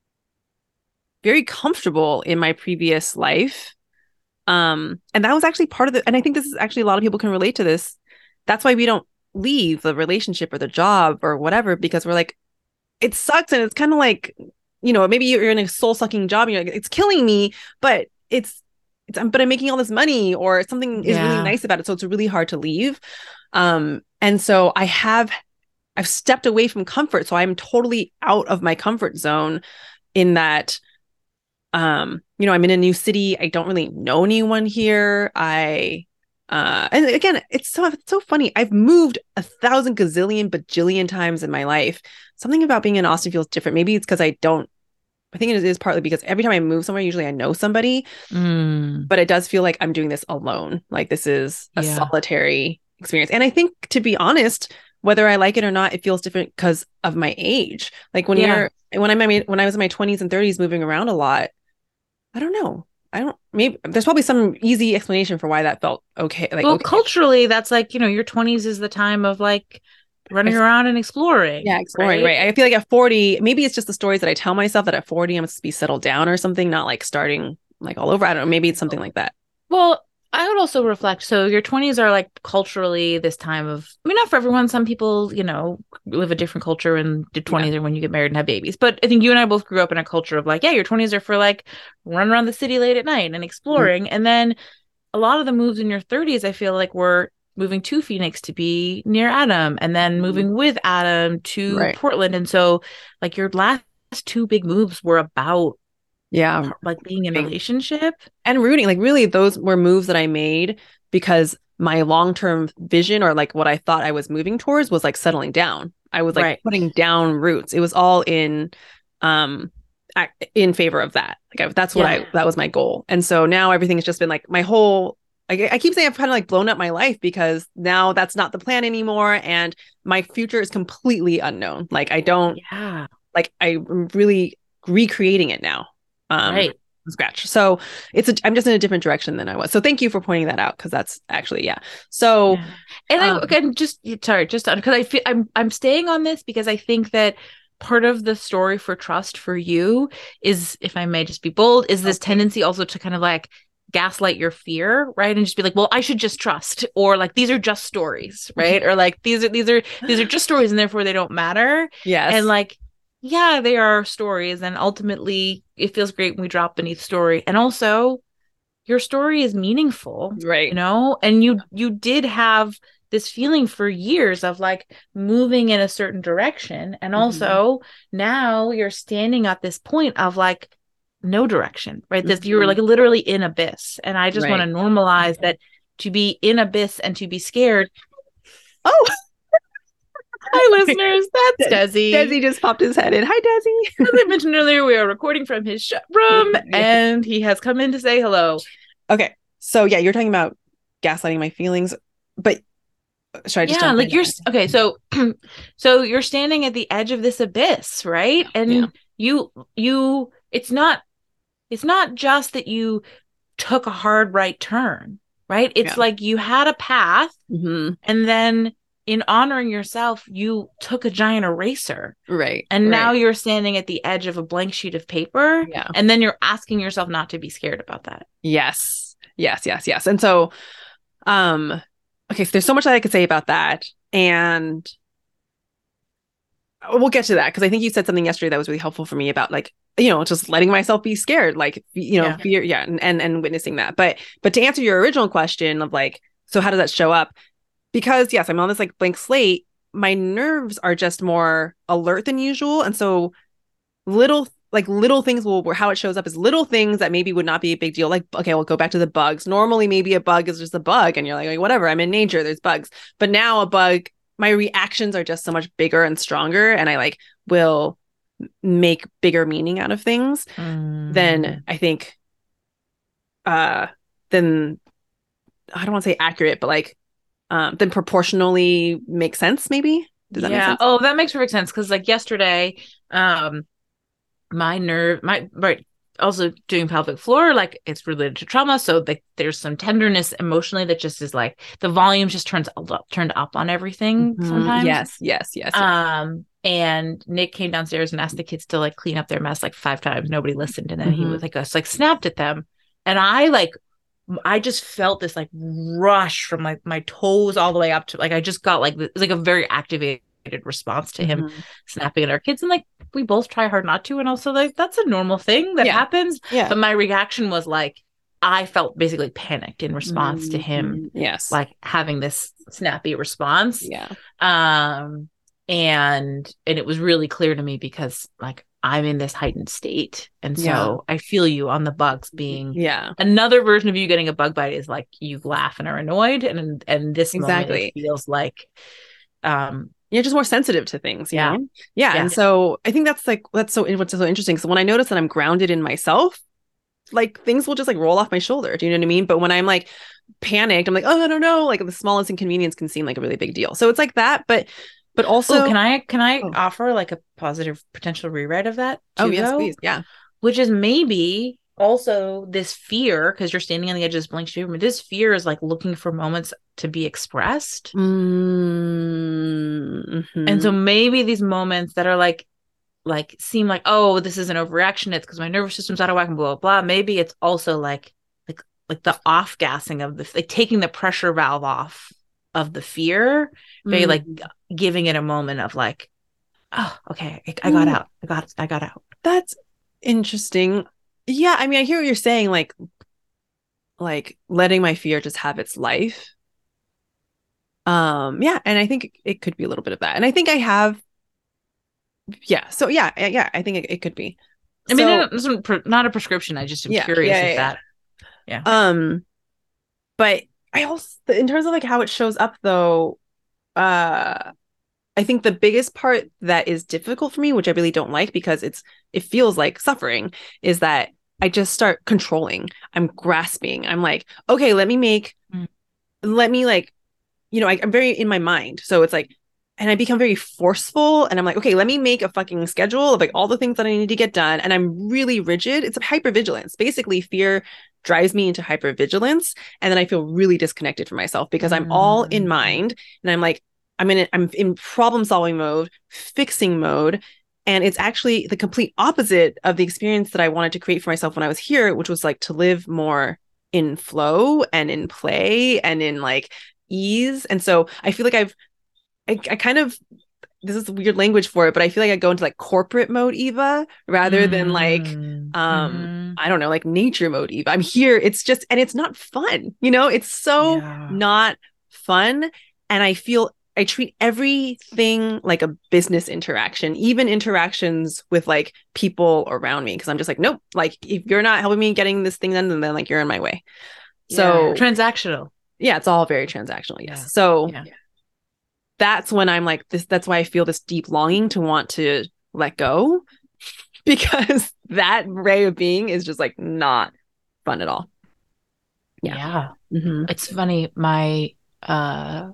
very comfortable in my previous life, um, and that was actually part of the. And I think this is actually a lot of people can relate to this. That's why we don't leave the relationship or the job or whatever, because we're like, it sucks. And it's kind of like, you know, maybe you're in a soul sucking job and you're like, it's killing me, but it's, it's, but I'm making all this money or something is yeah. really nice about it. So it's really hard to leave. Um, and so I have, I've stepped away from comfort. So I'm totally out of my comfort zone in that, um, you know, I'm in a new city. I don't really know anyone here. I, Uh, and again, it's so it's so funny. I've moved a thousand gazillion bajillion times in my life. Something about being in Austin feels different. Maybe it's because I don't. I think it is partly because every time I move somewhere, usually I know somebody. Mm. But it does feel like I'm doing this alone. Like this is a yeah. solitary experience. And I think, to be honest, whether I like it or not, it feels different because of my age. Like when yeah. you're when I'm when I was in my twenties and thirties, moving around a lot. I don't know. I don't, maybe there's probably some easy explanation for why that felt okay. Like, well, okay. culturally, that's like, you know, your twenties is the time of like running around and exploring. Yeah, exploring, right? right? I feel like at forty, maybe it's just the stories that I tell myself that at forty, I'm supposed to be settled down or something, not like starting like all over. I don't know. Maybe it's something like that. Well, I would also reflect. So your twenties are like culturally this time of, I mean, not for everyone. Some people, you know, live a different culture in the twenties yeah. or when you get married and have babies. But I think you and I both grew up in a culture of like, yeah, your twenties are for like run around the city late at night and exploring. Mm-hmm. And then a lot of the moves in your thirties, I feel like were moving to Phoenix to be near Adam and then moving mm-hmm. with Adam to right. Portland. And so like your last two big moves were about Yeah. like being in a relationship and rooting. Like really those were moves that I made because my long-term vision, or like what I thought I was moving towards, was like settling down. I was like right. putting down roots. It was all in um in favor of that. Like I, that's what Yeah. I that was my goal. And so now everything has just been like my whole I, I keep saying I've kind of like blown up my life because now that's not the plan anymore, and my future is completely unknown. Like I don't Yeah. like I'm really recreating it now. Um Right. from scratch. So it's a, I'm just in a different direction than I was. So thank you for pointing that out, because that's actually yeah. So Yeah. And I um, again just sorry, just because I feel I'm I'm staying on this because I think that part of the story for trust for you is, if I may just be bold, is this okay. tendency also to kind of like gaslight your fear, right? And just be like, well, I should just trust, or like these are just stories, right? Or like these are these are these are just stories and therefore they don't matter. Yes. And like, yeah, they are stories, and ultimately it feels great when we drop beneath story. And also your story is meaningful, right. you know, and you you did have this feeling for years of like moving in a certain direction, and also mm-hmm. now you're standing at this point of like no direction, right? This mm-hmm. you're like literally in abyss, and I just right. want to normalize that to be in abyss and to be scared. Oh, hi listeners, that's Desi. Desi just popped his head in. Hi Desi. As I mentioned earlier, we are recording from his sh- room and he has come in to say hello. Okay, so yeah, you're talking about gaslighting my feelings, but should I just yeah like you're okay so so you're standing at the edge of this abyss, right? And yeah. you you it's not it's not just that you took a hard right turn, right? It's yeah. like you had a path mm-hmm. and then in honoring yourself you took a giant eraser, right? And right. now you're standing at the edge of a blank sheet of paper, yeah. and then you're asking yourself not to be scared about that. Yes yes yes yes and so um okay, so there's so much that I could say about that, and we'll get to that, because I think you said something yesterday that was really helpful for me about like, you know, just letting myself be scared, like, you know, yeah. fear, yeah, and, and and witnessing that. But but to answer your original question of like, so how does that show up? Because yes, I'm on this like blank slate. My nerves are just more alert than usual, and so little like little things will how it shows up is little things that maybe would not be a big deal. Like, okay, we'll go back to the bugs. Normally, maybe a bug is just a bug, and you're like, like whatever. I'm in nature. There's bugs, but now a bug. My reactions are just so much bigger and stronger, and I like will make bigger meaning out of things mm. than I think. Uh, then I don't want to say accurate, but like, um, then proportionally make sense. Maybe does that yeah. make sense? Oh, that makes perfect sense, because like yesterday, um. my nerve, my right, also doing pelvic floor, like it's related to trauma, so like there's some tenderness emotionally that just is like the volume just turns up, turned up on everything mm-hmm. sometimes. Yes, yes, yes, yes. Um, and Nick came downstairs and asked the kids to like clean up their mess like five times. Nobody listened, and then mm-hmm. he was like, us like snapped at them, and I like, I just felt this like rush from like my toes all the way up to like I just got like it was like a very activated response to him mm-hmm. snapping at our kids, and like we both try hard not to, and also like that's a normal thing that yeah. happens. Yeah. But my reaction was like I felt basically panicked in response mm-hmm. to him. Yes. Like having this snappy response. Yeah. Um and and it was really clear to me because like I'm in this heightened state, and so yeah. I feel you on the bugs being yeah another version of you getting a bug bite is like you laugh and are annoyed, and and this exactly moment it feels like um you're just more sensitive to things, you yeah. know? Yeah. yeah. And so I think that's like, that's so, what's so interesting. So when I notice that I'm grounded in myself, like things will just like roll off my shoulder. Do you know what I mean? But when I'm like panicked, I'm like, oh, I don't know. Like the smallest inconvenience can seem like a really big deal. So it's like that, but, but also. Ooh, can I, can I oh. offer like a positive potential rewrite of that? Too, oh, yes, though? please. Yeah. Which is maybe also this fear, because you're standing on the edge of this blank sheet. This fear is like looking for moments to be expressed. Mm-hmm. And so maybe these moments that are like, like seem like, oh, this is an overreaction. It's because my nervous system's out of whack and blah, blah, blah. Maybe it's also like, like, like the off gassing of the, like taking the pressure valve off of the fear, maybe mm. like giving it a moment of like, oh, okay, I, I got Ooh. out. I got, I got out. That's interesting. Yeah, I mean, I hear what you're saying, like, like letting my fear just have its life. Um, yeah, and I think it could be a little bit of that, and I think I have. Yeah, so yeah, yeah, I think it, it could be. I mean, So, it's not not a prescription. I just am yeah, curious yeah, if yeah, that, yeah. Um, but I also, in terms of like how it shows up though, uh, I think the biggest part that is difficult for me, which I really don't like because it's it feels like suffering, is that I just start controlling. I'm grasping. I'm like, okay, let me make, Mm. let me like, you know, I, I'm very in my mind. So it's like, and I become very forceful and I'm like, okay, let me make a fucking schedule of like all the things that I need to get done. And I'm really rigid. It's a hypervigilance. Basically, fear drives me into hypervigilance. And then I feel really disconnected from myself because I'm all in Mm. mind and I'm like, I'm in, I'm in problem solving mode, fixing mode. And it's actually the complete opposite of the experience that I wanted to create for myself when I was here, which was like to live more in flow and in play and in like ease. And so I feel like I've, I, I kind of, this is weird language for it, but I feel like I go into like corporate mode Eva rather than like, Mm. um, Mhm. I don't know, like nature mode Eva. I'm here. It's just, and it's not fun, you know, it's so Yeah. not fun. And I feel I treat everything like a business interaction, even interactions with like people around me. Cause I'm just like, nope, like if you're not helping me getting this thing done, then, then like you're in my way. Yeah. So Transactional. yeah, it's all very transactional. Yes. Yeah. So Yeah. that's when I'm like this. That's why I feel this deep longing to want to let go because that way of being is just like not fun at all. Yeah. Yeah. Mm-hmm. It's funny. My, uh,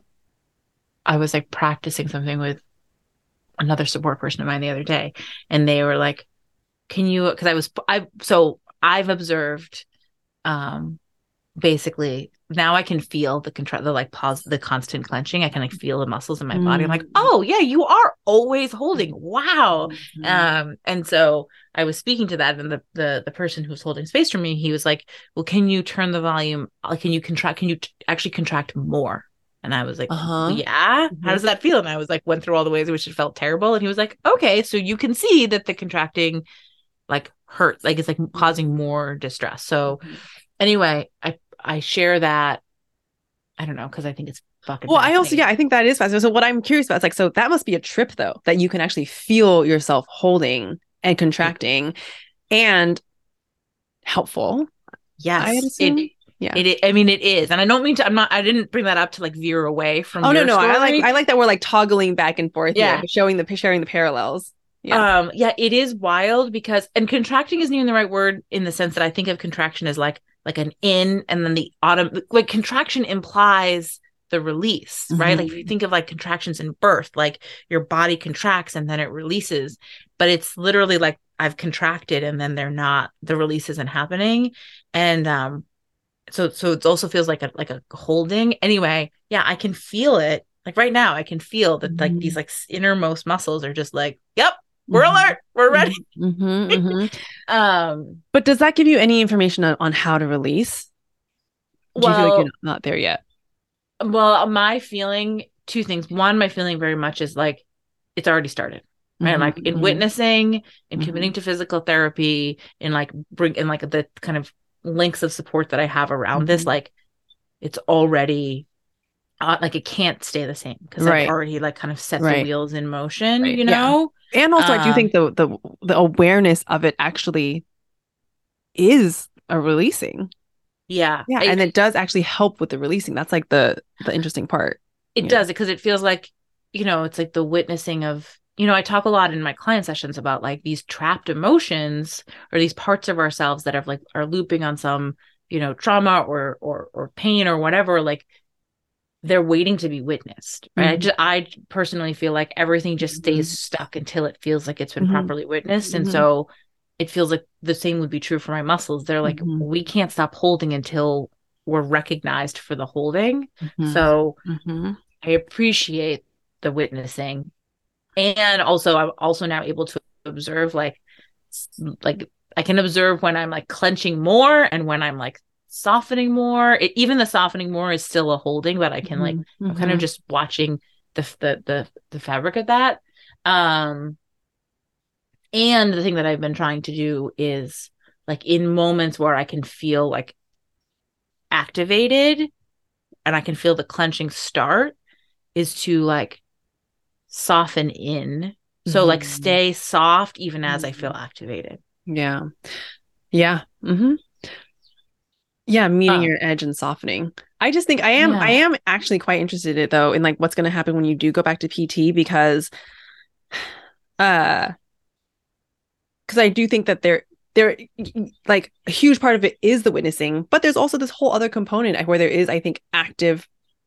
I was like practicing something with another support person of mine the other day, and they were like, can you, because I was, I, so I've observed, um, basically now I can feel the control, the like pause, the constant clenching. I can like feel the muscles in my body. I'm like, oh yeah, you are always holding. Wow. Mm-hmm. Um, and so I was speaking to that, and the the the person who was holding space for me, he was like, well, can you turn the volume? Like, can you contract? Can you t- actually contract more? And I was like, Uh-huh. yeah. Mm-hmm. How does that feel? And I was like, went through all the ways in which it felt terrible. And he was like, okay, so you can see that the contracting like hurts, like it's like causing more distress. So Mm-hmm. anyway, I I share that. I don't know, because I think it's fucking well, I also, yeah, I think that is fascinating. So what I'm curious about is like, so that must be a trip though, that you can actually feel yourself holding and contracting and helpful. Yes, I assume. it, yeah. It, I mean, it is. And I don't mean to, I'm not, I didn't bring that up to like veer away from Oh, your no, no. story. I like, I like that we're like toggling back and forth Yeah. here, but showing the, sharing the parallels. Yeah. Um, yeah, it is wild because, and contracting isn't even the right word in the sense that I think of contraction as like, like an in and then the autumn, like contraction implies the release, right? Mm-hmm. Like if you think of like contractions in birth, like your body contracts and then it releases, but it's literally like I've contracted and then they're not, the release isn't happening. And, um, so, so it also feels like a, like a holding anyway. Yeah. I can feel it. Like right now, I can feel that mm-hmm. like these like innermost muscles are just like, yep, we're mm-hmm. alert. We're ready. Mm-hmm. Mm-hmm. um, but does that give you any information on, on how to release? Do well, you feel like you're not there yet? Well, my feeling, two things. One, my feeling very much is like, it's already started. Right. Mm-hmm. Like in mm-hmm. witnessing and mm-hmm. committing to physical therapy and like bring in like the kind of links of support that I have around mm-hmm. this, like it's already uh, like it can't stay the same because right. I've already like kind of set right. the wheels in motion, right. you know? Yeah. And also um, I do think the, the the awareness of it actually is a releasing. Yeah. Yeah. I, and it does actually help with the releasing. That's like the the interesting part. It does, because it feels like, you know, it's like the witnessing of, you know, I talk a lot in my client sessions about like these trapped emotions or these parts of ourselves that have like are looping on some, you know, trauma or or or pain or whatever, like they're waiting to be witnessed. Right. Mm-hmm. I just I personally feel like everything just stays mm-hmm. stuck until it feels like it's been mm-hmm. properly witnessed. And mm-hmm. so it feels like the same would be true for my muscles. They're like, mm-hmm. we can't stop holding until we're recognized for the holding. Mm-hmm. So mm-hmm. I appreciate the witnessing. And also, I'm also now able to observe, like, like I can observe when I'm like clenching more and when I'm like softening more. It, even the softening more is still a holding, but I can mm-hmm. like, mm-hmm. I'm kind of just watching the, the, the, the fabric of that. Um, and the thing that I've been trying to do is like in moments where I can feel like activated and I can feel the clenching start is to like soften in. So mm-hmm. like stay soft even as mm-hmm. I feel activated. Yeah. Yeah. Mm-hmm. Yeah, meeting Uh, your edge and softening. I just think I am I yeah. am actually quite interested in it though in like what's going to happen when you do go back to P T because uh because I do think that there there like a huge part of it is the witnessing, but there's also this whole other component where there is I think active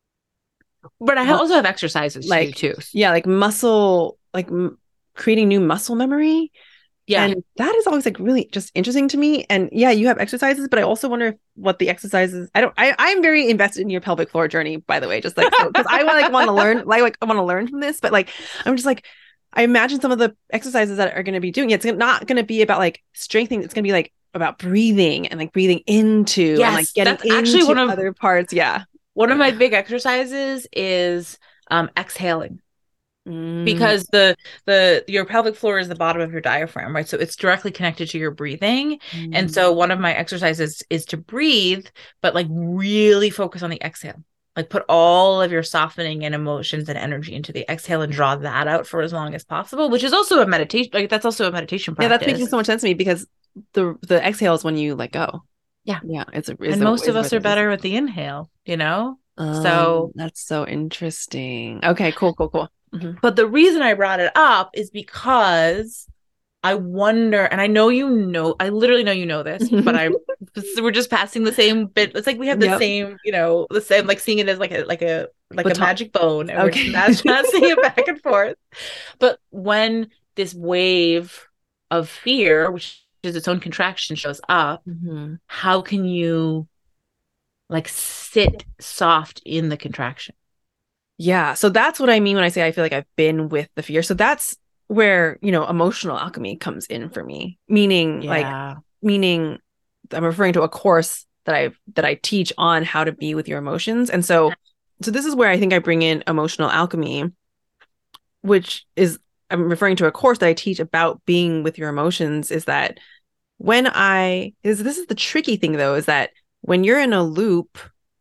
But I also have exercises to do like too. yeah, like muscle like m- creating new muscle memory. Yeah. And that is always like really just interesting to me. And yeah, you have exercises, but I also wonder what the exercises. I don't. I I'm very invested in your pelvic floor journey, by the way. Just like so, because I like want to learn, like like I want to learn from this. But like I'm just like I imagine some of the exercises that are going to be doing. It's not going to be about like strengthening. It's going to be like about breathing and like breathing into and like Yes, getting that's actually one into of other parts. Yeah, one of my big exercises is um exhaling. mm, Because the the your pelvic floor is the bottom of your diaphragm, right? So it's directly connected to your breathing. And mm. so one of my exercises is to breathe, but like really focus on the exhale. Like put all of your softening and emotions and energy into the exhale and draw that out for as long as possible, which is also a meditation. Like that's also a meditation Yeah, that's making practice. so much sense to me because the the exhale is when you let go. Yeah. Yeah, it's a is And a most of is where us are that is. better with the inhale, you know? Um, So that's so interesting. Okay, cool, cool, cool. Mhm. but the reason I brought it up is because I wonder, and I know you know, I literally know you know this, but I we're just passing the same bit. It's like we have the Yep. same, you know, the same, like seeing it as like a like a like a Baton. magic bone, and we're just Okay. passing it back and forth. But when this wave of fear, which is its own contraction, shows up, Mhm. how can you like sit soft in the contraction? Yeah, so that's what I mean when I say I feel like I've been with the fear. So that's where, you know, emotional alchemy comes in for me. Meaning like Yeah. meaning I'm referring to a course that I that I teach on how to be with your emotions. And so so this is where I think I bring in emotional alchemy, which is I'm referring to a course that I teach about being with your emotions is that when I is this is the tricky thing though, is that when you're in a loop,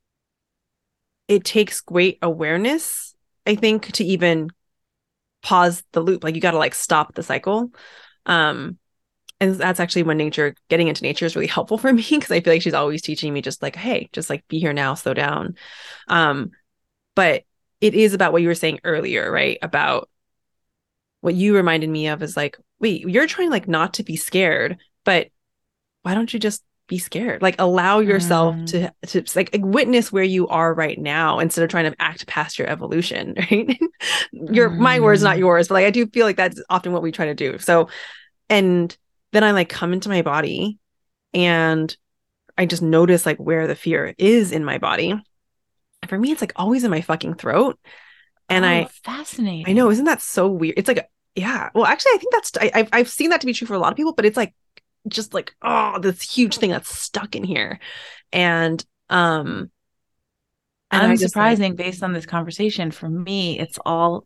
it takes great awareness, I think, to even pause the loop. Like you got to like stop the cycle. Um, and that's actually when nature, getting into nature is really helpful for me because I feel like she's always teaching me just like, hey, just like be here now, slow down. Um, but it is about what you were saying earlier, right? About what you reminded me of is like, wait, you're trying like not to be scared, but why don't you just be scared? Like allow yourself Mm. to to like witness where you are right now instead of trying to act past your evolution, right? Your my words, not Mm. yours, but like I do feel like that's often what we try to do. So and then I like come into my body and I just notice like where the fear is in my body. And for me, it's like always in my fucking throat. And Oh, I I know, fascinating. isn't that so weird? It's like yeah. Well, actually, I think that's I, I've I've seen that to be true for a lot of people, but it's like just like oh this huge thing that's stuck in here and um and I just like Unsurprising based on this conversation. For me, it's all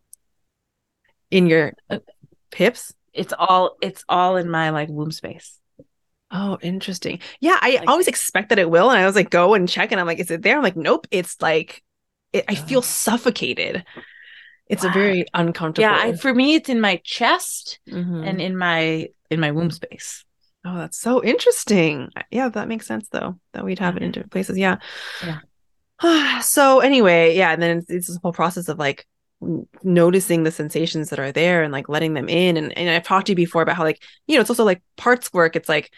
in your uh, pips. it's all it's all in my like womb space. Oh, interesting. Yeah, I Like, always expect that it will and I was like go and check and I'm like is it there? I'm like nope, it's like it, I feel oh, suffocated. It's a wow. very Yeah, I, uncomfortable. for me it's in my chest Hmm. and in my in my womb space. Oh, that's so interesting. Yeah, that makes sense though that we'd have Yeah. it in different places. Yeah. Yeah. So anyway, yeah, and then it's, it's this whole process of like n- noticing the sensations that are there and like letting them in. And and I've talked to you before about how like, you know, it's also like parts work. It's like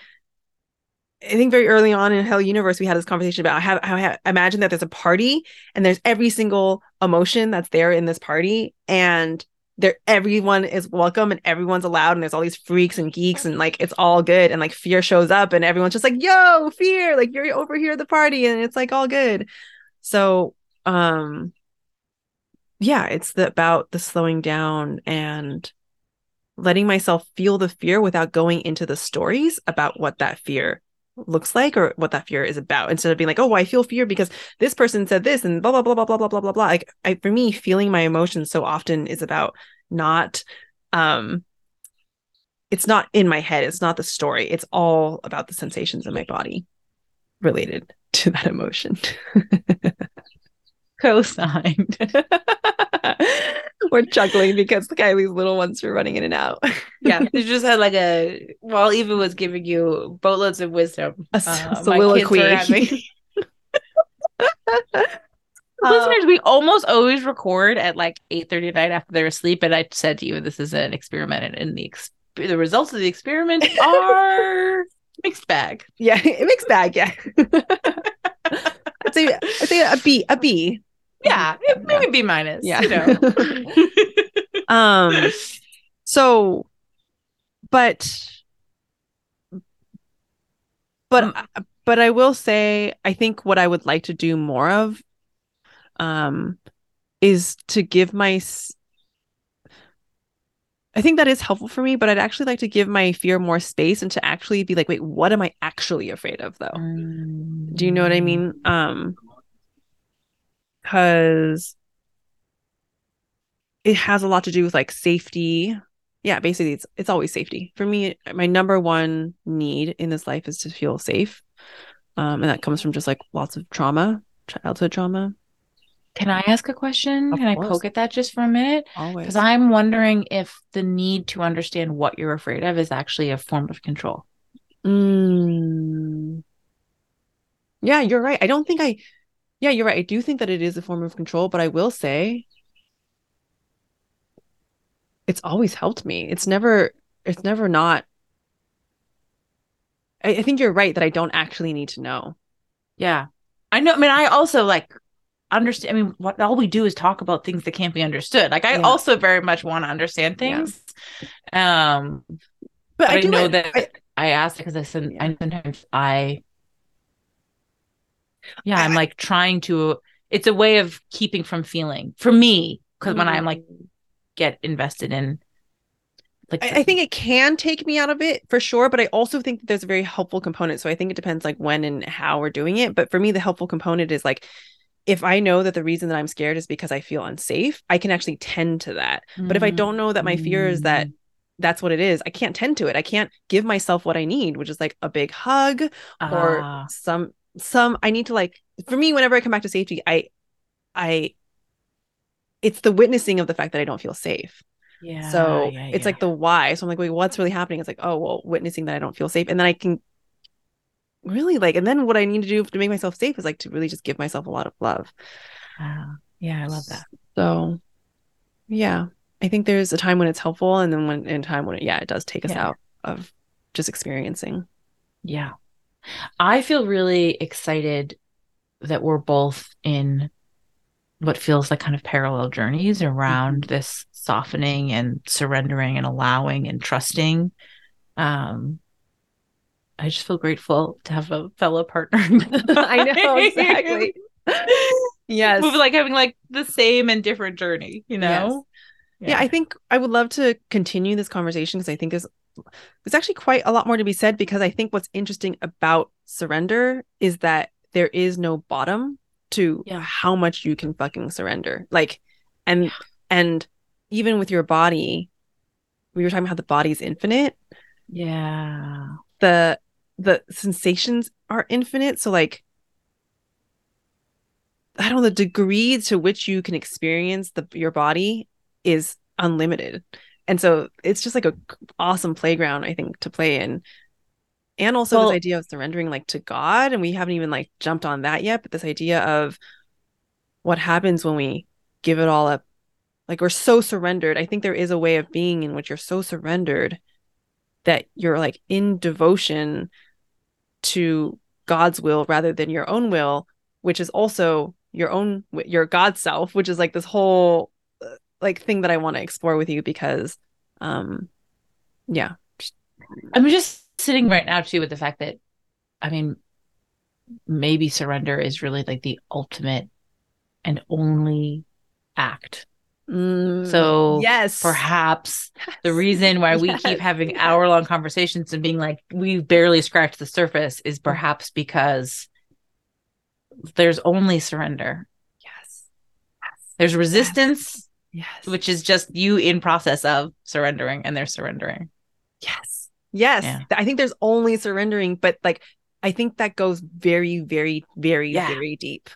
I think very early on in Hell Universe, we had this conversation about how, how I imagine that there's a party and there's every single emotion that's there in this party. And there everyone is welcome and everyone's allowed and there's all these freaks and geeks and like it's all good and like fear shows up and everyone's just like yo fear like you're over here at the party and it's like all good. So, um, yeah, it's the, about the slowing down and letting myself feel the fear without going into the stories about what that fear looks like or what that fear is about. Instead of being like, oh, I feel fear because this person said this and blah blah blah blah blah blah blah blah blah. Like, I, for me, feeling my emotions so often is about not, um, it's not in my head. It's not the story. It's all about the sensations in my body related to that emotion. Co-signed. We're chuckling because Kylie's little ones were running in and out. Yeah, they just had like a, while Eva was giving you boatloads of wisdom, A uh, my kids soliloquy. were having. Um, Listeners, we almost always record at like eight thirty at night after they're asleep. And I said to you, this is an experiment, and, and the ex- the results of the experiment are mixed bag. Yeah, mixed bag. Yeah, I'd say I'd say a B, a B. Yeah, yeah. maybe B minus. Yeah. You know. um. So, but, but, Um, but I will say, I think what I would like to do more of, um, is to give my. I think that is helpful for me, but I'd actually like to give my fear more space and to actually be like, wait, what am I actually afraid of, though? um, Do you know what I mean? Um, because it has a lot to do with like safety. Yeah, basically it's it's always safety. For me, my number one need in this life is to feel safe. Um, and that comes from just like lots of trauma, childhood trauma. Can I ask a question? Of Can I course. poke at that just for a minute? Always. Because I'm wondering if the need to understand what you're afraid of is actually a form of control. Mm. Yeah, you're right. I don't think I, yeah, you're right. I do think that it is a form of control, but I will say it's always helped me. It's never, it's never not. I, I think you're right that I don't actually need to know. Yeah. I know. I mean, I also like understand. I mean, what all we do is talk about things that can't be understood. Like, I Yeah. also very much want to understand things. Yeah. Um, but, but I, I do know like, that I, I asked because I said, Yeah. I sometimes I, yeah, I'm I- like trying to, it's a way of keeping from feeling for me. Because when I'm like, Mm. get invested in, like, I, I think it can take me out of it for sure, but I also think that there's a very helpful component. So I think it depends like when and how we're doing it. But for me, the helpful component is like, if I know that the reason that I'm scared is because I feel unsafe, I can actually tend to that. But if I don't know that my fear is that that's what it is, I can't tend to it. I can't give myself what I need, which is like a big hug or Ah. some, some, I need to like, for me, whenever I come back to safety, I, I, it's the witnessing of the fact that I don't feel safe. Yeah. So yeah, it's yeah. like the why. So I'm like, wait, what's really happening? It's like, oh, well, witnessing that I don't feel safe. And then I can really like, and then what I need to do to make myself safe is like to really just give myself a lot of love. Wow. Yeah, I love that. So yeah, I think there's a time when it's helpful, and then when in time when it, yeah, it does take us Yeah. out of just experiencing. Yeah. I feel really excited that we're both in what feels like kind of parallel journeys around Mm-hmm. this softening and surrendering and allowing and trusting. Um, I just feel grateful to have a fellow partner. I know, exactly. Yes. We're like having like the same and different journey, you know? Yeah. yeah, I think I would love to continue this conversation because I think there's there's actually quite a lot more to be said, because I think what's interesting about surrender is that there is no bottom to Yeah. how much you can fucking surrender. Like, and yeah. and even with your body, we were talking about how the body's infinite. Yeah. The the sensations are infinite. So like, I don't know, the degree to which you can experience the your body is unlimited. And so it's just like a awesome playground, I think, to play in. And also well, this idea of surrendering like to God. And we haven't even like jumped on that yet, but this idea of what happens when we give it all up. Like, we're so surrendered. I think there is a way of being in which you're so surrendered that you're like in devotion to God's will rather than your own will, which is also your own, your God self, which is like this whole like thing that I want to explore with you, because um yeah I'm just sitting right now too with the fact that, I mean, maybe surrender is really like the ultimate and only act. Mm, so yes, perhaps yes. the reason why we yes. keep having yes. hour-long conversations and being like, we barely scratched the surface, is perhaps because there's only surrender. Yes. yes. There's resistance. Yes. Which is just you in process of surrendering, and they're surrendering. Yes. Yes. Yeah. I think there's only surrendering, but like, I think that goes very, very, very, yeah. very deep.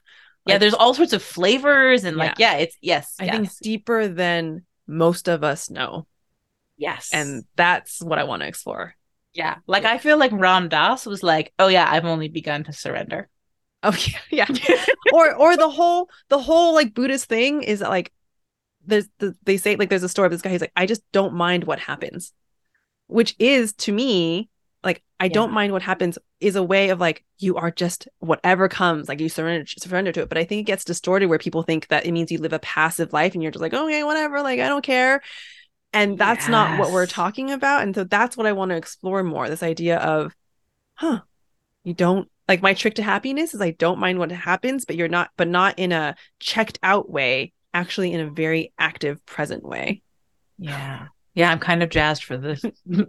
Yeah, Like, there's all sorts of flavors and Yeah. like, yeah, it's yes. I yes. think deeper than most of us know. Yes. And that's what I want to explore. Yeah. Like, Yeah. I feel like Ram Dass was like, oh yeah, I've only begun to surrender. Oh yeah, yeah. or or the whole the whole like Buddhist thing is that, like, there's the, they say, like, there's a story of this guy. He's like, I just don't mind what happens, which is, to me, like, I Yeah. don't mind what happens is a way of like, you are just whatever comes, like, you surrender surrender to it. But I think it gets distorted where people think that it means you live a passive life and you're just like, okay, whatever, like, I don't care. And that's not what we're Yes. talking about. And so that's what I want to explore more, this idea of, huh, you don't, like, my trick to happiness is I don't mind what happens, but you're not, but not in a checked out way, actually in a very active, present way. Yeah. Yeah, I'm kind of jazzed for this.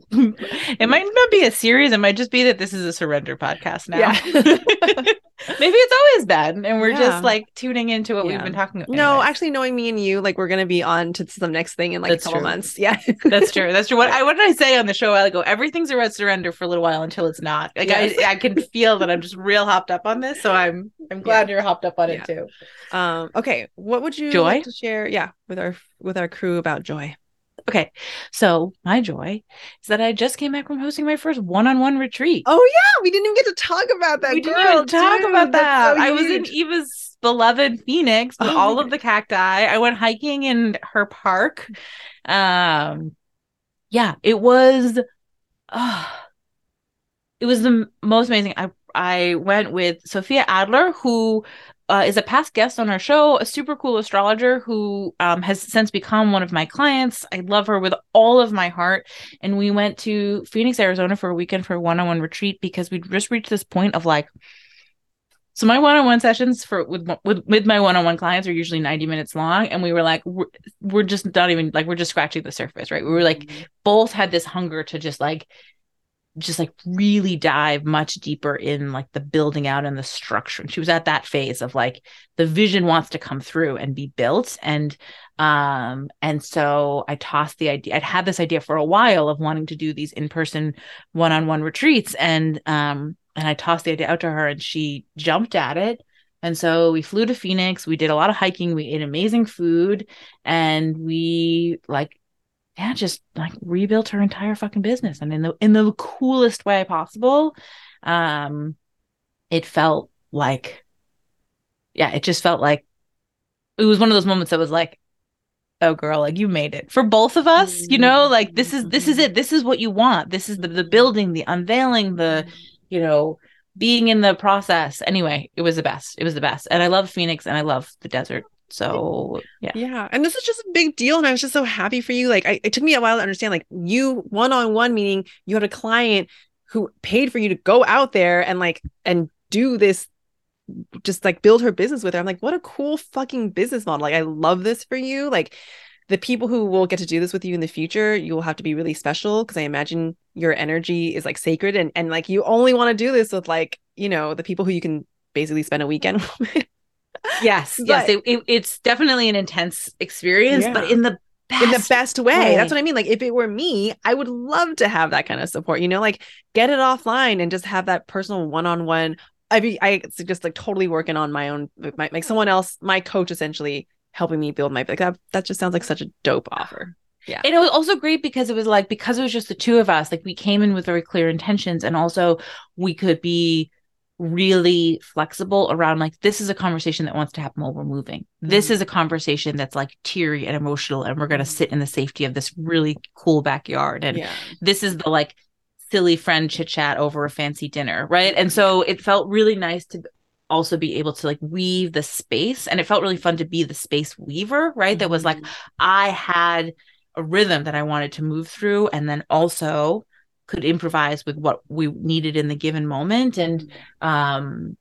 It might not be a series. It might just be that this is a surrender podcast now. Yeah. Maybe it's always been, and we're Yeah. just like tuning into what Yeah. we've been talking about. No, Anyway. actually, knowing me and you, like, we're gonna be on to some next thing in like That's a couple true. months. Yeah. That's true. That's true. What I what did I say on the show a while ago? Everything's about surrender for a little while until it's not. Like, Yes. I I can feel that I'm just real hopped up on this. So I'm I'm glad Yeah. you're hopped up on Yeah. it too. Um, okay. What would you Joy? like to share? Yeah, with our with our crew about joy. Okay. So my joy is that I just came back from hosting my first one-on-one retreat. Oh yeah, we didn't even get to talk about that. We girl, didn't even talk dude, about that. that's so I was in huge. Eva's beloved Phoenix with Oh all my of the cacti. I went hiking in her park. Um, yeah, it was. Uh, it was the m- most amazing. I I went with Sophia Adler, who uh, is a past guest on our show, a super cool astrologer who um, has since become one of my clients. I love her with all of my heart. And we went to Phoenix, Arizona for a weekend for a one-on-one retreat because we just reached this point of like, so my one-on-one sessions for with with with my one-on-one clients are usually ninety minutes long, and we were like, we're, we're just not even like we're just scratching the surface, right? We were like, Mhm. both had this hunger to just like just like really dive much deeper in like the building out and the structure. And she was at that phase of like the vision wants to come through and be built. And um and so I tossed the idea. I'd had this idea for a while of wanting to do these in-person one-on-one retreats, and um and I tossed the idea out to her and she jumped at it. And so we flew to Phoenix, we did a lot of hiking, we ate amazing food, and we like yeah, just like rebuilt her entire fucking business, and in the in the coolest way possible. Um, it felt like, yeah, it just felt like it was one of those moments that was like, oh girl, like you made it for both of us, you know, like this is this is it. This is what you want. This is the the building, the unveiling, the, you know, being in the process. Anyway, it was the best. It was the best. And I love Phoenix and I love the desert. So yeah. Yeah. And this is just a big deal. And I was just so happy for you. Like, I, it took me a while to understand, like, you one-on-one, meaning you had a client who paid for you to go out there and like, and do this, just like build her business with her. I'm like, what a cool fucking business model. Like, I love this for you. Like, the people who will get to do this with you in the future, you will have to be really special, because I imagine your energy is like sacred, and, and like, you only want to do this with, like, you know, the people who you can basically spend a weekend with. Yes, But- yes, it, it, it's definitely an intense experience, Yeah. but in the best in the best way. way. That's what I mean. Like, if it were me, I would love to have that kind of support, you know, like, get it offline and just have that personal one-on-one. I be, I just like totally working on my own, my, like someone else, my coach essentially helping me build my, like, that, that just sounds like such a dope offer. Yeah. And it was also great because it was like, because it was just the two of us, like we came in with very clear intentions, and also we could be really flexible around like, this is a conversation that wants to happen while we're moving. This Mm-hmm. is a conversation that's like teary and emotional, and we're going to sit in the safety of this really cool backyard. And Yeah. this is the like silly friend chit chat over a fancy dinner, right? And so it felt really nice to also be able to like weave the space, and it felt really fun to be the space weaver, right? That was like, I had a rhythm that I wanted to move through, and then also could improvise with what we needed in the given moment. And um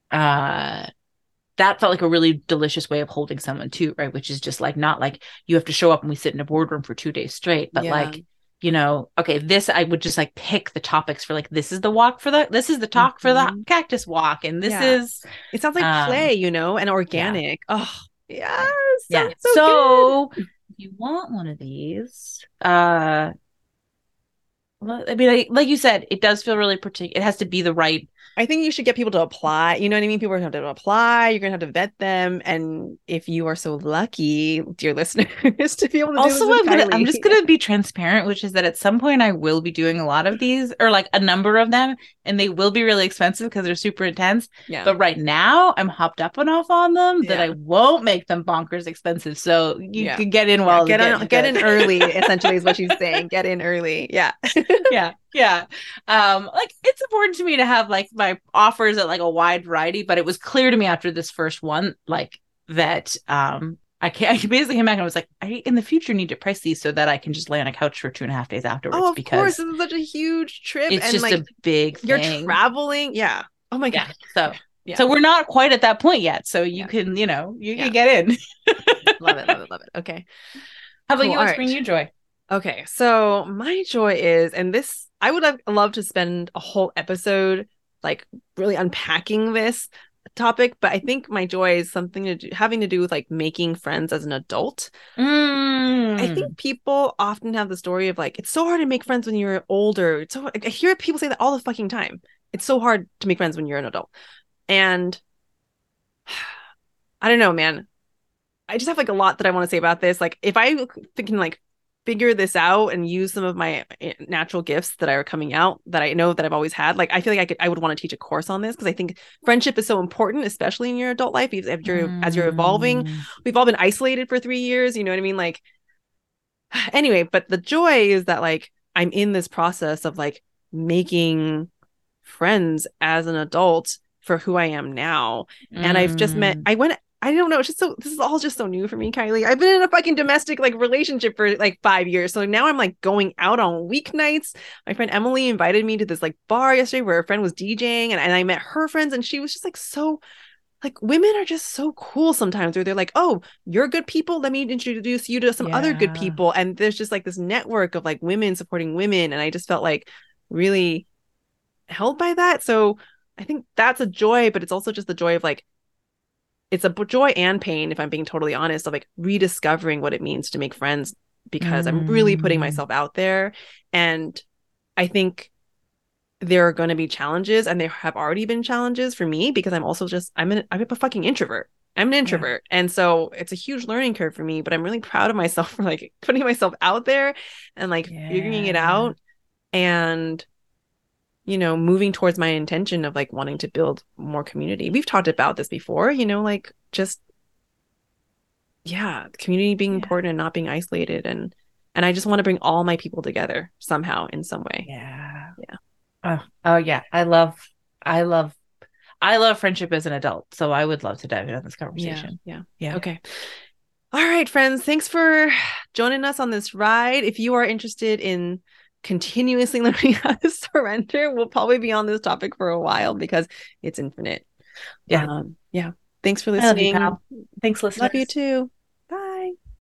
uh that felt like a really delicious way of holding someone too, right? Which is just like, not like you have to show up and we sit in a boardroom for two days straight, but Yeah. like, you know, okay, this, I would just like pick the topics for like, this is the walk for the, this is the talk for the Mhm. cactus walk. And this Yeah. is, It sounds like Um, play, you know, and organic. Oh, yes. yeah. sounds so, So good. if you want one of these, uh, Well, I mean, I, like you said, it does feel really particular. It has to be the right. I think you should get people to apply. You know what I mean? People are going to have to apply. You're going to have to vet them. And if you are so lucky, dear listeners, to be able to Also, do this I'm, gonna, Kylie. I'm just going to be transparent, which is that at some point I will be doing a lot of these, or like a number of them, and they will be really expensive because they're super intense. Yeah. But right now, I'm hopped up enough on them Yeah. that I won't make them bonkers expensive. So you Yeah. can get in while yeah, get in, in, get in early. Essentially, is what she's saying. Get in early. Yeah. yeah. Yeah. Um, like it's important to me to have like my offers at like a wide variety, but it was clear to me after this first one, like that um I can't I basically came back and I was like, I in the future need to price these so that I can just lay on a couch for two and a half days afterwards. Oh, of because course. This is such a huge trip. it's and just like, a big you're thing. traveling. Yeah. Oh my yeah. God. So Yeah. so we're not quite at that point yet. So you Yeah. can, you know, you Yeah. can get in. Love it, love it, love it. Okay. How about Cool. you? All What's right. bringing you joy? Okay, so my joy is, and this, I would have loved to spend a whole episode like really unpacking this topic, but I think my joy is something to do, having to do with like making friends as an adult. Mm. I think people often have the story of like, it's so hard to make friends when you're older. It's so, I hear people say that all the fucking time. It's so hard to make friends when you're an adult. And I don't know, man. I just have like a lot that I want to say about this. Like if I can like figure this out and use some of my natural gifts that are coming out that I know that I've always had, like I feel like I could I would want to teach a course on this because I think friendship is so important, especially in your adult life. If you're mm. as you're evolving, we've all been isolated for three years. You know what I mean? Like anyway, but the joy is that like I'm in this process of like making friends as an adult for who I am now. Mm. And I've just met, I went, I don't know, it's just so, this is all just so new for me, Kylie. I've been in a fucking domestic like relationship for like five years. So now I'm like going out on weeknights. My friend Emily invited me to this like bar yesterday where a friend was DJing and, and I met her friends and she was just like, so like women are just so cool sometimes where they're like, oh, you're good people. Let me introduce you to some yeah. other good people. And there's just like this network of like women supporting women. And I just felt like really held by that. So I think that's a joy, but it's also just the joy of like, it's a joy and pain, if I'm being totally honest, of like rediscovering what it means to make friends because mm. I'm really putting myself out there. And I think there are going to be challenges and there have already been challenges for me because I'm also just, I'm an, I'm a fucking introvert. I'm an introvert. Yeah. And so it's a huge learning curve for me, but I'm really proud of myself for like putting myself out there and like yeah. figuring it out and you know, moving towards my intention of like wanting to build more community. We've talked about this before, you know, like just, yeah, community being yeah. important and not being isolated. And, and I just want to bring all my people together somehow in some way. Yeah. Yeah. Oh, oh yeah. I love, I love, I love friendship as an adult. So I would love to dive into this conversation. Yeah. Yeah. yeah. Okay. All right, friends. Thanks for joining us on this ride. If you are interested in continuously learning how to surrender, we'll probably be on this topic for a while because it's infinite. Yeah. Um, yeah. Thanks for listening. I love you, pal. Thanks, listeners. Love you too.